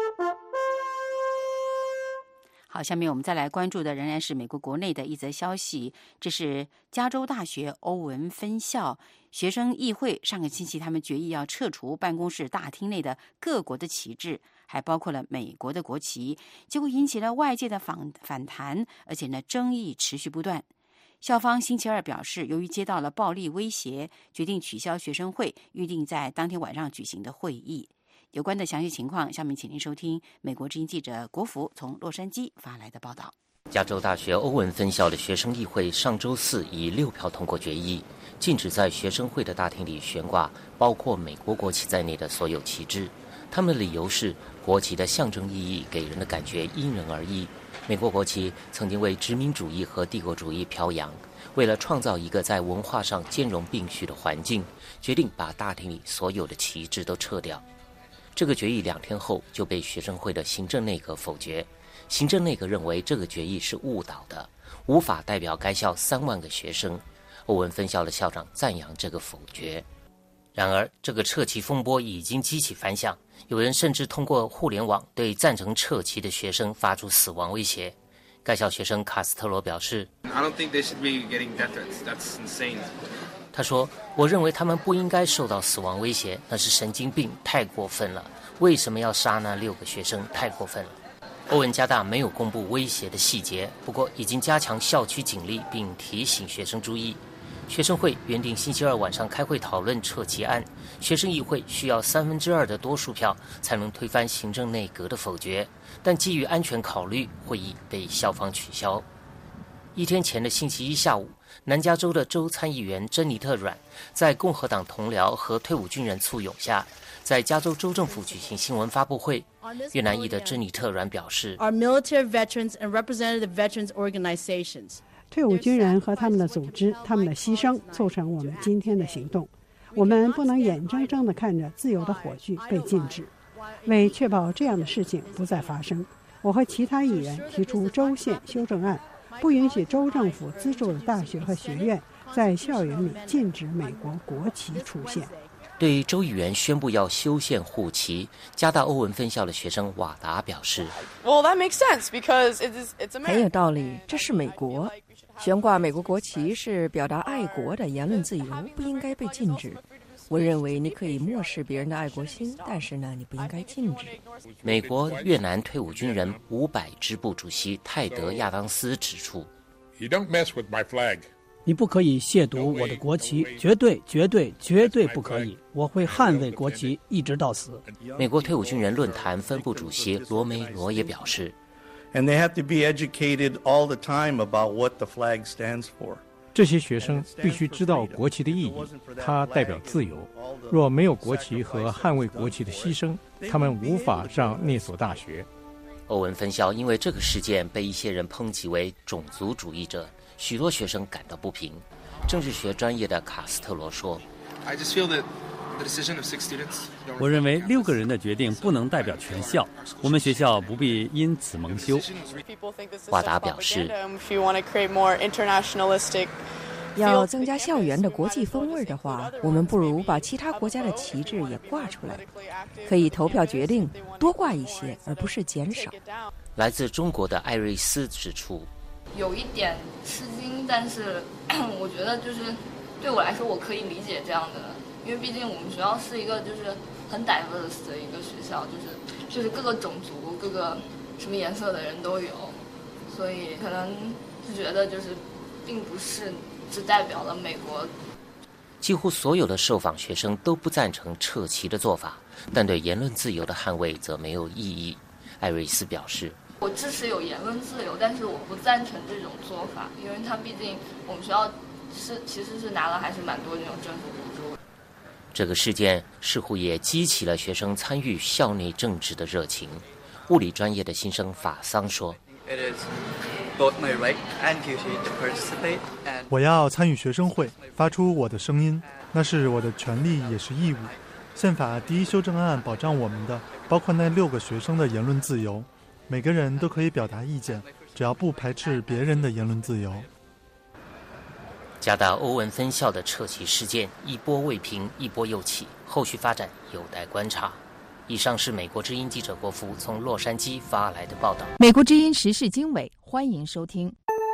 好，下面我们再来关注的仍然是美国国内的一则消息，这是加州大学欧文分校学生议会上个星期他们决议要撤除办公室大厅内的各国的旗帜，还包括了美国的国旗，结果引起了外界的反反弹，而且呢争议持续不断。校方星期二表示，由于接到了暴力威胁，决定取消学生会预定在当天晚上举行的会议。有关的详细情况，下面请您收听美国之音记者国福从洛杉矶发来的报道。 加州大学欧文分校的学生议会上周四以六票通过决议，禁止在学生会的大厅里悬挂包括美国国旗在内的所有旗帜。他们的理由是，国旗的象征意义给人的感觉因人而异。美国国旗曾经为殖民主义和帝国主义飘扬，为了创造一个在文化上兼容并蓄的环境，决定把大厅里所有的旗帜都撤掉。这个决议两天后就被学生会的行政内阁否决。行政内阁认为这个决议是误导的，无法代表该校三万个学生。欧文分校的校长赞扬这个否决。然而，这个撤旗风波已经激起反响，有人甚至通过互联网对赞成撤旗的学生发出死亡威胁。该校学生卡斯特罗表示 I don't think they should be getting death threats. That's insane. 他说，我认为他们不应该受到死亡威胁，那是神经病，太过分了。为什么要杀那六个学生？太过分了。 欧文加大没有公布威胁的细节，不过已经加强校区警力，并提醒学生注意。学生会原定星期二晚上开会讨论撤旗案，学生议会需要三分之二的多数票才能推翻行政内阁的否决，但基于安全考虑，会议被校方取消。一天前的星期一下午，南加州的州参议员珍妮特·阮在共和党同僚和退伍军人簇拥下，在加州州政府举行新闻发布会。越南裔的珍妮特·阮表示， Our military veterans and representative veterans organizations. 退伍军人和他们的组织，他们的牺牲促成我们今天的行动。我们不能眼睁睁地看着自由的火炬被禁止。为确保这样的事情不再发生，我和其他议员提出州县修正案，不允许州政府资助的大学和学院在校园里禁止美国国旗出现。 对州议员宣布要修宪护旗，加大欧文分校的学生瓦达表示 Well, that makes sense because it is, it's America. 很有道理，这是美国。悬挂美国国旗是表达爱国的言论自由，不应该被禁止。我认为你可以漠视别人的爱国心，但是呢，你不应该禁止。 美国越南退伍军人五百支部主席泰德·亚当斯指出 You don't mess with my flag. 你不可以亵渎我的国旗，绝对、绝对、绝对不可以！我会捍卫国旗，一直到死。 美国退伍军人论坛分部主席罗梅罗也表示 ，And they have to be educated all the time about what the flag stands for. 这些学生必须知道国旗的意义，它代表自由。若没有国旗和捍卫国旗的牺牲，他们无法上那所大学。 欧文分校因为这个事件被一些人抨击为种族主义者。许多学生感到不平。政治学专业的卡斯特罗说 I just feel that the decision of six students. 我认为六个人的决定不能代表全校，我们学校不必因此蒙羞。 华达表示， 要增加校园的国际风味的话，我们不如把其他国家的旗帜也挂出来，可以投票决定多挂一些，而不是减少。 来自中国的艾瑞斯指出， 有一点吃惊，但是我觉得就是对我来说，我可以理解这样的，因为毕竟我们学校是一个就是很 diverse 的一个学校，就是就是各个种族、各个什么颜色的人都有，所以可能是觉得就是并不是只代表了美国。 几乎所有的受访学生都不赞成撤旗的做法，但对言论自由的捍卫则没有异议。艾瑞斯表示， 我支持有言论自由，但是我不赞成这种做法，因为它毕竟我们学校是其实是拿了还是蛮多这种政府补助。 这个事件似乎也激起了学生参与校内政治的热情。物理专业的新生法桑说， It is both my right and duty to participate and 我要参与学生会，发出我的声音，那是我的权利也是义务。宪法第一修正案保障我们的，包括那六个学生的言论自由。每个人都可以表达意见，只要不排斥别人的言论自由。 加大欧文分校的撤旗事件一波未平，一波又起，后续发展有待观察。以上是美国之音记者郭福从洛杉矶发来的报道。 美国之音时事经纬，欢迎收听。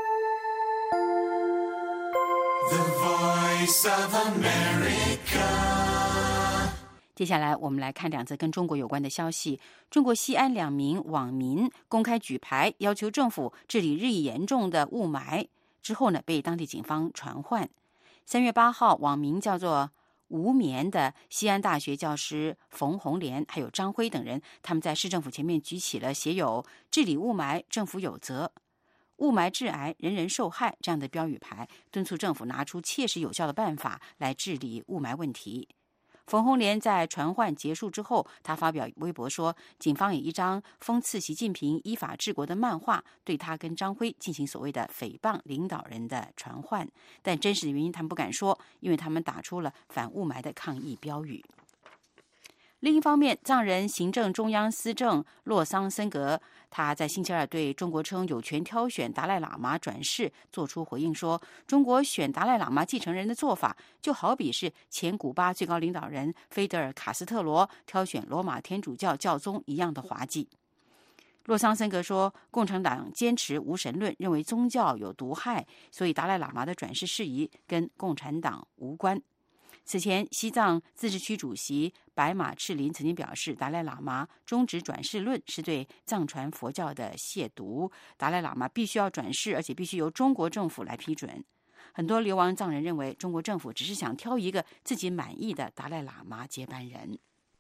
The Voice of America。 接下来我们来看两则跟中国有关的消息。中国西安两名网民公开举牌要求政府治理日益严重的雾霾，之后呢被当地警方传唤。三月八号，网名叫做无眠的西安大学教师冯红莲还有张辉等人，他们在市政府前面举起了写有治理雾霾政府有责，雾霾致癌人人受害这样的标语牌，敦促政府拿出切实有效的办法来治理雾霾问题。冯红莲在传唤结束之后，他发表微博说，警方以一张讽刺习近平依法治国的漫画对他跟张辉进行所谓的诽谤领导人的传唤，但真实的原因他们不敢说，因为他们打出了反雾霾的抗议标语。另一方面，藏人行政中央司政洛桑森格他在星期二对中国称有权挑选达赖喇嘛转世做出回应，说中国选达赖喇嘛继承人的做法就好比是前古巴最高领导人菲德尔·卡斯特罗挑选罗马天主教教宗一样的滑稽。洛桑森格说，共产党坚持无神论，认为宗教有毒害，所以达赖喇嘛的转世事宜跟共产党无关。 此前，西藏自治区主席白马赤林曾经表示，达赖喇嘛终止转世论是对藏传佛教的亵渎，达赖喇嘛必须要转世，而且必须由中国政府来批准。很多流亡藏人认为，中国政府只是想挑一个自己满意的达赖喇嘛接班人。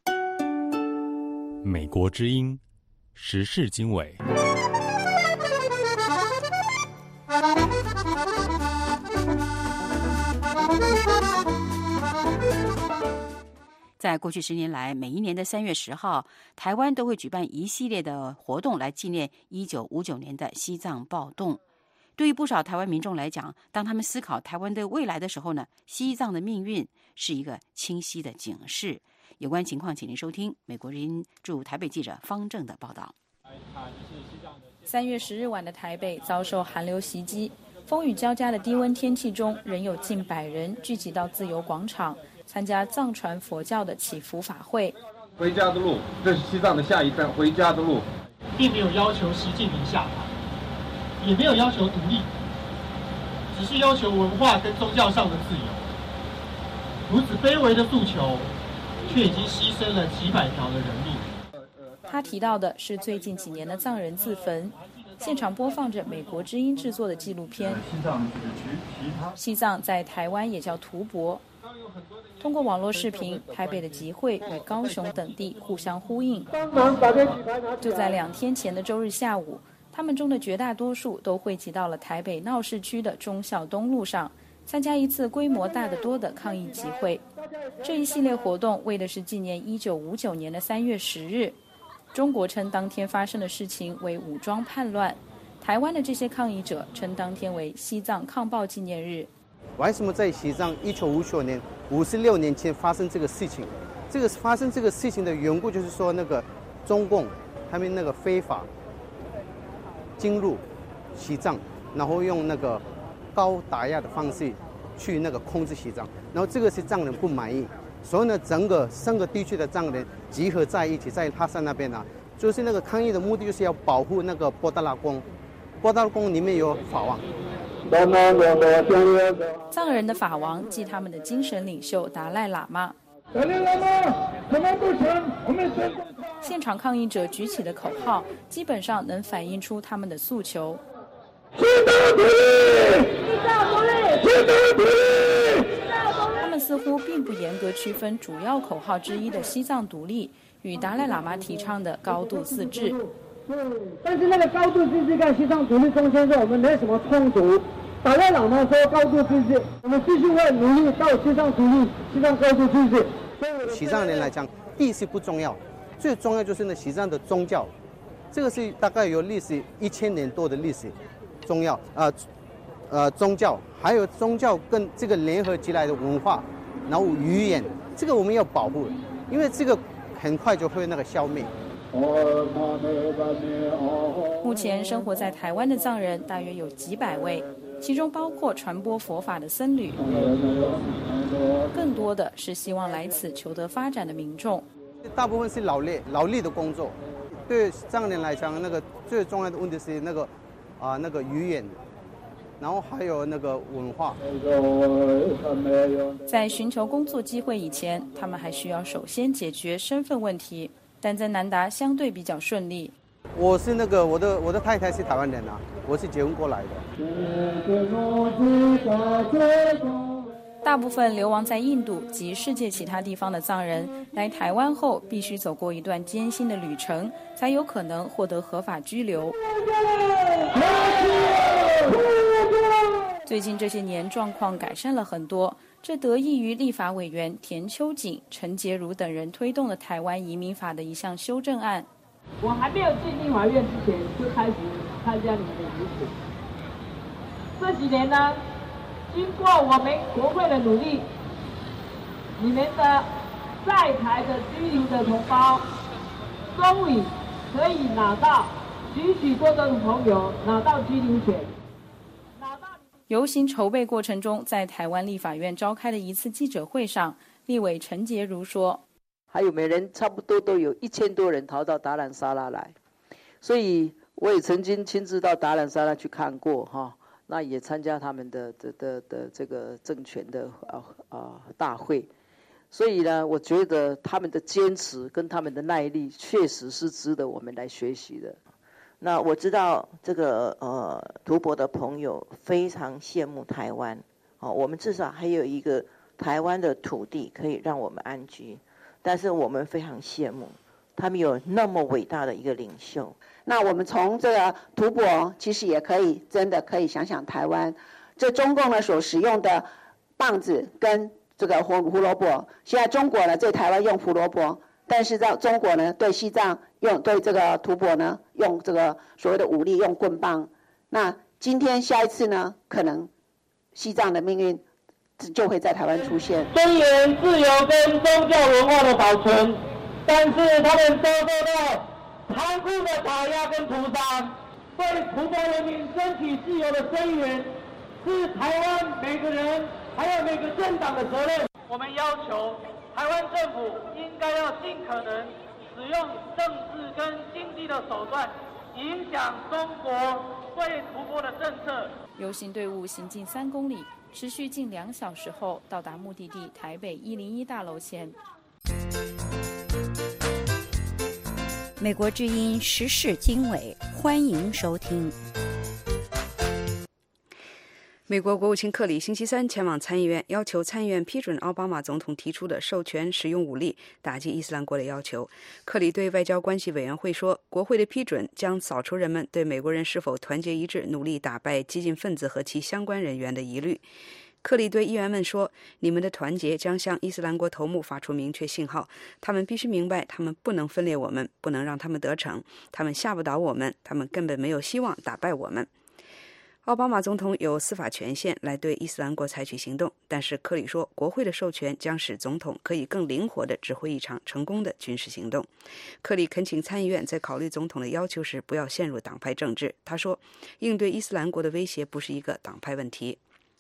美国之音时事经纬。 在过去十年来，每一年的三月十号，台湾都会举办一系列的活动来纪念一九五九年的西藏暴动。对于不少台湾民众来讲，当他们思考台湾的未来的时候呢，西藏的命运是一个清晰的警示。有关情况，请您收听美国之音驻台北记者方正的报道。 三月十日晚的台北遭受寒流袭击，风雨交加的低温天气中，仍有近百人聚集到自由广场，参加藏传佛教的祈福法会。 回家的路，这是西藏的下一站，回家的路。 并没有要求习近平下台，也没有要求独立，只是要求文化跟宗教上的自由。如此卑微的诉求，却已经牺牲了几百条的人命。 他提到的是最近几年的藏人自焚，现场播放着美国之音制作的纪录片。西藏在台湾也叫图博。通过网络视频，台北的集会与高雄等地互相呼应。就在两天前的周日下午，他们中的绝大多数都汇集到了台北闹市区的忠孝东路上，参加一次规模大得多的抗议集会。这一系列活动为的是纪念一九五九年的三月十日。中国称当天发生的事情为武装叛乱，台湾的这些抗议者称当天为西藏抗暴纪念日。 为什么在西藏一九五九年五十六年前发生这个事情？这个发生这个事情的缘故就是说，那个中共他们那个非法进入西藏，然后用那个高打压的方式去那个控制西藏，然后这个是藏人不满意，所以呢，整个三个地区的藏人集合在一起，在哈山那边呢，就是那个抗议的目的就是要保护那个波达拉宫，波达拉宫里面有法王。 藏人的法王即他们的精神领袖达赖喇嘛。现场抗议者举起的口号基本上能反映出他们的诉求。他们似乎并不严格区分主要口号之一的西藏独立与达赖喇嘛提倡的高度自治。 但是那个高度自治跟西藏独立中间是我们没什么冲突。达赖喇嘛说高度自治，我们继续会努力到西藏独立、西藏高度自治。 西藏人来讲，地势不重要，最重要就是那西藏的宗教，这个是大概有历史一千年多的历史，重要呃呃宗教，还有宗教跟这个联合起来的文化，然后语言，这个我们要保护，因为这个很快就会那个消灭。 目前生活在台湾的藏人大约有几百位，其中包括传播佛法的僧侣，更多的是希望来此求得发展的民众。 大部分是劳力劳力的工作，对藏人来讲，那个最重要的问题是那个啊、呃、那个语言，然后还有那个文化。 在寻求工作机会以前，他们还需要首先解决身份问题。但在南达相对比较顺利。 我是那个我的我的太太是台湾人啊，我是结婚过来的。 大部分流亡在印度及世界其他地方的藏人来台湾后，必须走过一段艰辛的旅程，才有可能获得合法居留。最近这些年状况改善了很多，这得益于立法委员田秋瑾、陈洁如等人推动了台湾移民法的一项修正案。 我还没有进立法院之前，就开始参加你们的游行。这几年呢，经过我们国会的努力，你们的在台的居留的同胞，终于可以拿到许许多多的朋友拿到居留权。 游行筹备过程中，在台湾立法院召开的一次记者会上，立委陈洁如说， 还有每人差不多都有一千多人逃到达兰萨拉来，所以我也曾经亲自到达兰萨拉去看过哈。 那也参加他们的的的的这个政权的啊啊大会。所以呢，我觉得他们的坚持跟他们的耐力，确实是值得我们来学习的。 那我知道这个呃图博的朋友非常羡慕台湾，哦，我们至少还有一个台湾的土地可以让我们安居，但是我们非常羡慕他们有那么伟大的一个领袖。 那我们从这个图博，其实也可以真的可以想想台湾，这中共呢所使用的棒子跟这个胡胡萝卜，现在中国呢在台湾用胡萝卜，但是在中国呢对西藏用对这个图博呢用这个所谓的武力用棍棒。那今天下一次呢，可能西藏的命运就会在台湾出现。 尊严、自由跟宗教文化的保存，但是他们遭受到残酷的打压跟屠杀。为图博人民争取自由的声援，是台湾每个人还有每个政党的责任。我们要求台湾政府应该要尽可能使用政治跟经济的手段，影响中国对图博的政策。 游行队伍行进三公里，持续近两小时后，到达目的地台北一零一大楼前。 美国之音时事经纬，欢迎收听。 美国国务卿克里星期三前往参议院，要求参议院批准奥巴马总统提出的授权使用武力打击伊斯兰国的要求。克里对外交关系委员会说，国会的批准将扫除人们对美国人是否团结一致努力打败激进分子和其相关人员的疑虑。克里对议员们说，你们的团结将向伊斯兰国头目发出明确信号，他们必须明白，他们不能分裂我们，不能让他们得逞，他们吓不倒我们，他们根本没有希望打败我们。奥巴马总统有司法权限来对伊斯兰国采取行动，但是克里说，国会的授权将使总统可以更灵活地指挥一场成功的军事行动。克里恳请参议院在考虑总统的要求时不要陷入党派政治。他说，应对伊斯兰国的威胁不是一个党派问题。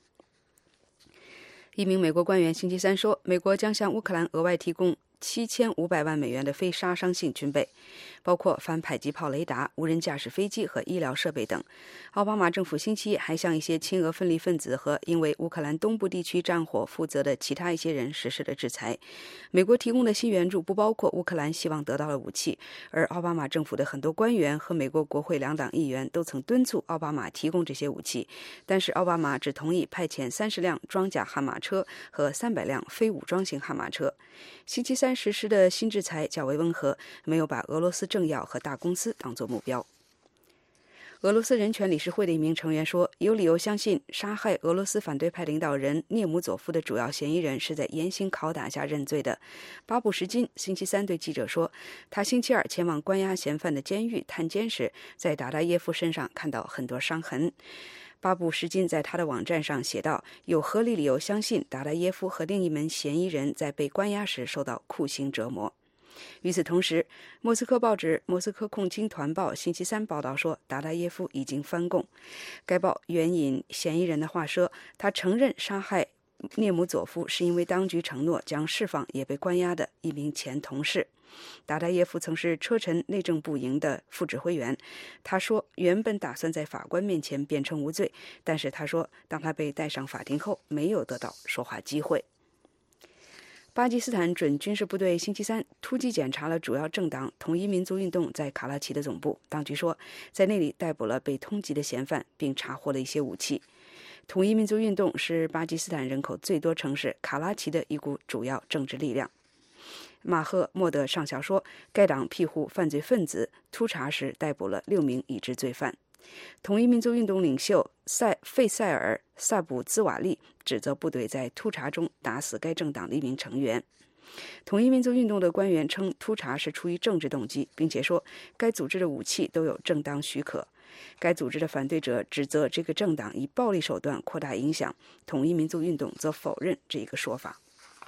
一名美国官员星期三说，美国将向乌克兰额外提供七千五百万美元的非杀伤性军备，包括反迫击炮雷达、无人驾驶飞机和医疗设备等。奥巴马政府星期一还向一些亲俄分离分子和因为乌克兰东部地区战火负责的其他一些人实施了制裁。美国提供的新援助不包括乌克兰希望得到的武器，而奥巴马政府的很多官员和美国国会两党议员都曾敦促奥巴马提供这些武器，但是奥巴马只同意派遣三十辆装甲悍马车和三百辆非武装型悍马车。星期三实施的新制裁较为温和，没有把俄罗斯政要和大公司当作目标。俄罗斯人权理事会的一名成员说，有理由相信杀害俄罗斯反对派领导人涅姆佐夫的主要嫌疑人是在严刑拷打下认罪的。巴布什金星期三对记者说，他星期二前往关押嫌犯的监狱探监时，在达达耶夫身上看到很多伤痕。巴布什金在他的网站上写道，有合理理由相信达达耶夫和另一名嫌疑人在被关押时受到酷刑折磨。与此同时，莫斯科报纸《莫斯科控青团报》星期三报道说，达达耶夫已经翻供。该报援引嫌疑人的话说，他承认杀害涅姆佐夫是因为当局承诺将释放也被关押的一名前同事。达达耶夫曾是车臣内政部营的副指挥员。他说，原本打算在法官面前辩称无罪，但是他说，当他被带上法庭后，没有得到说话机会。巴基斯坦准军事部队星期三突击检查了主要政党统一民族运动在卡拉奇的总部，当局说，在那里逮捕了被通缉的嫌犯，并查获了一些武器。统一民族运动是巴基斯坦人口最多城市卡拉奇的一股主要政治力量。马赫莫德上校说，该党庇护犯罪分子，突查时逮捕了六名已知罪犯。统一民族运动领袖塞费塞尔·萨卜兹瓦利指责部队在突查中打死该政党的一名成员。统一民族运动的官员称，突查是出于政治动机，并且说该组织的武器都有正当许可。该组织的反对者指责这个政党以暴力手段扩大影响，统一民族运动则否认这个说法。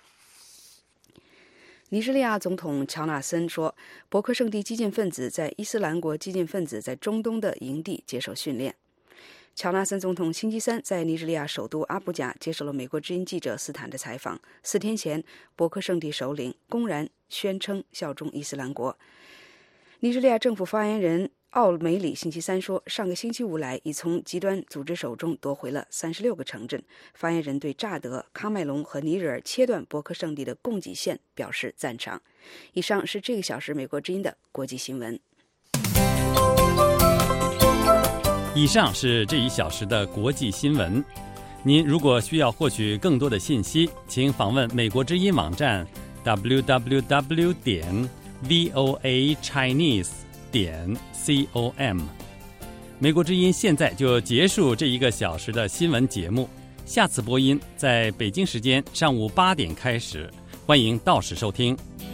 尼日利亚总统乔纳森说，博克圣地激进分子在伊斯兰国激进分子在中东的营地接受训练。乔纳森总统星期三在尼日利亚首都阿布贾接受了美国之音记者斯坦的采访。四天前，博克圣地首领公然宣称效忠伊斯兰国。尼日利亚政府发言人奥梅里星期三说，上个星期五来已从极端组织手中夺回了三十六个城镇。发言人对乍得、喀麦隆和尼日尔切断博克胜地的供给线表示赞赏。以上是这个小时美国之音的国际新闻。 以上是这一小时的国际新闻。您如果需要获取更多的信息，请访问美国之音网站 double-u double-u double-u 点 voa chinese 点 com。美国之音现在就结束这一个小时的新闻节目，下次播音在北京时间上午八点开始，欢迎到时收听。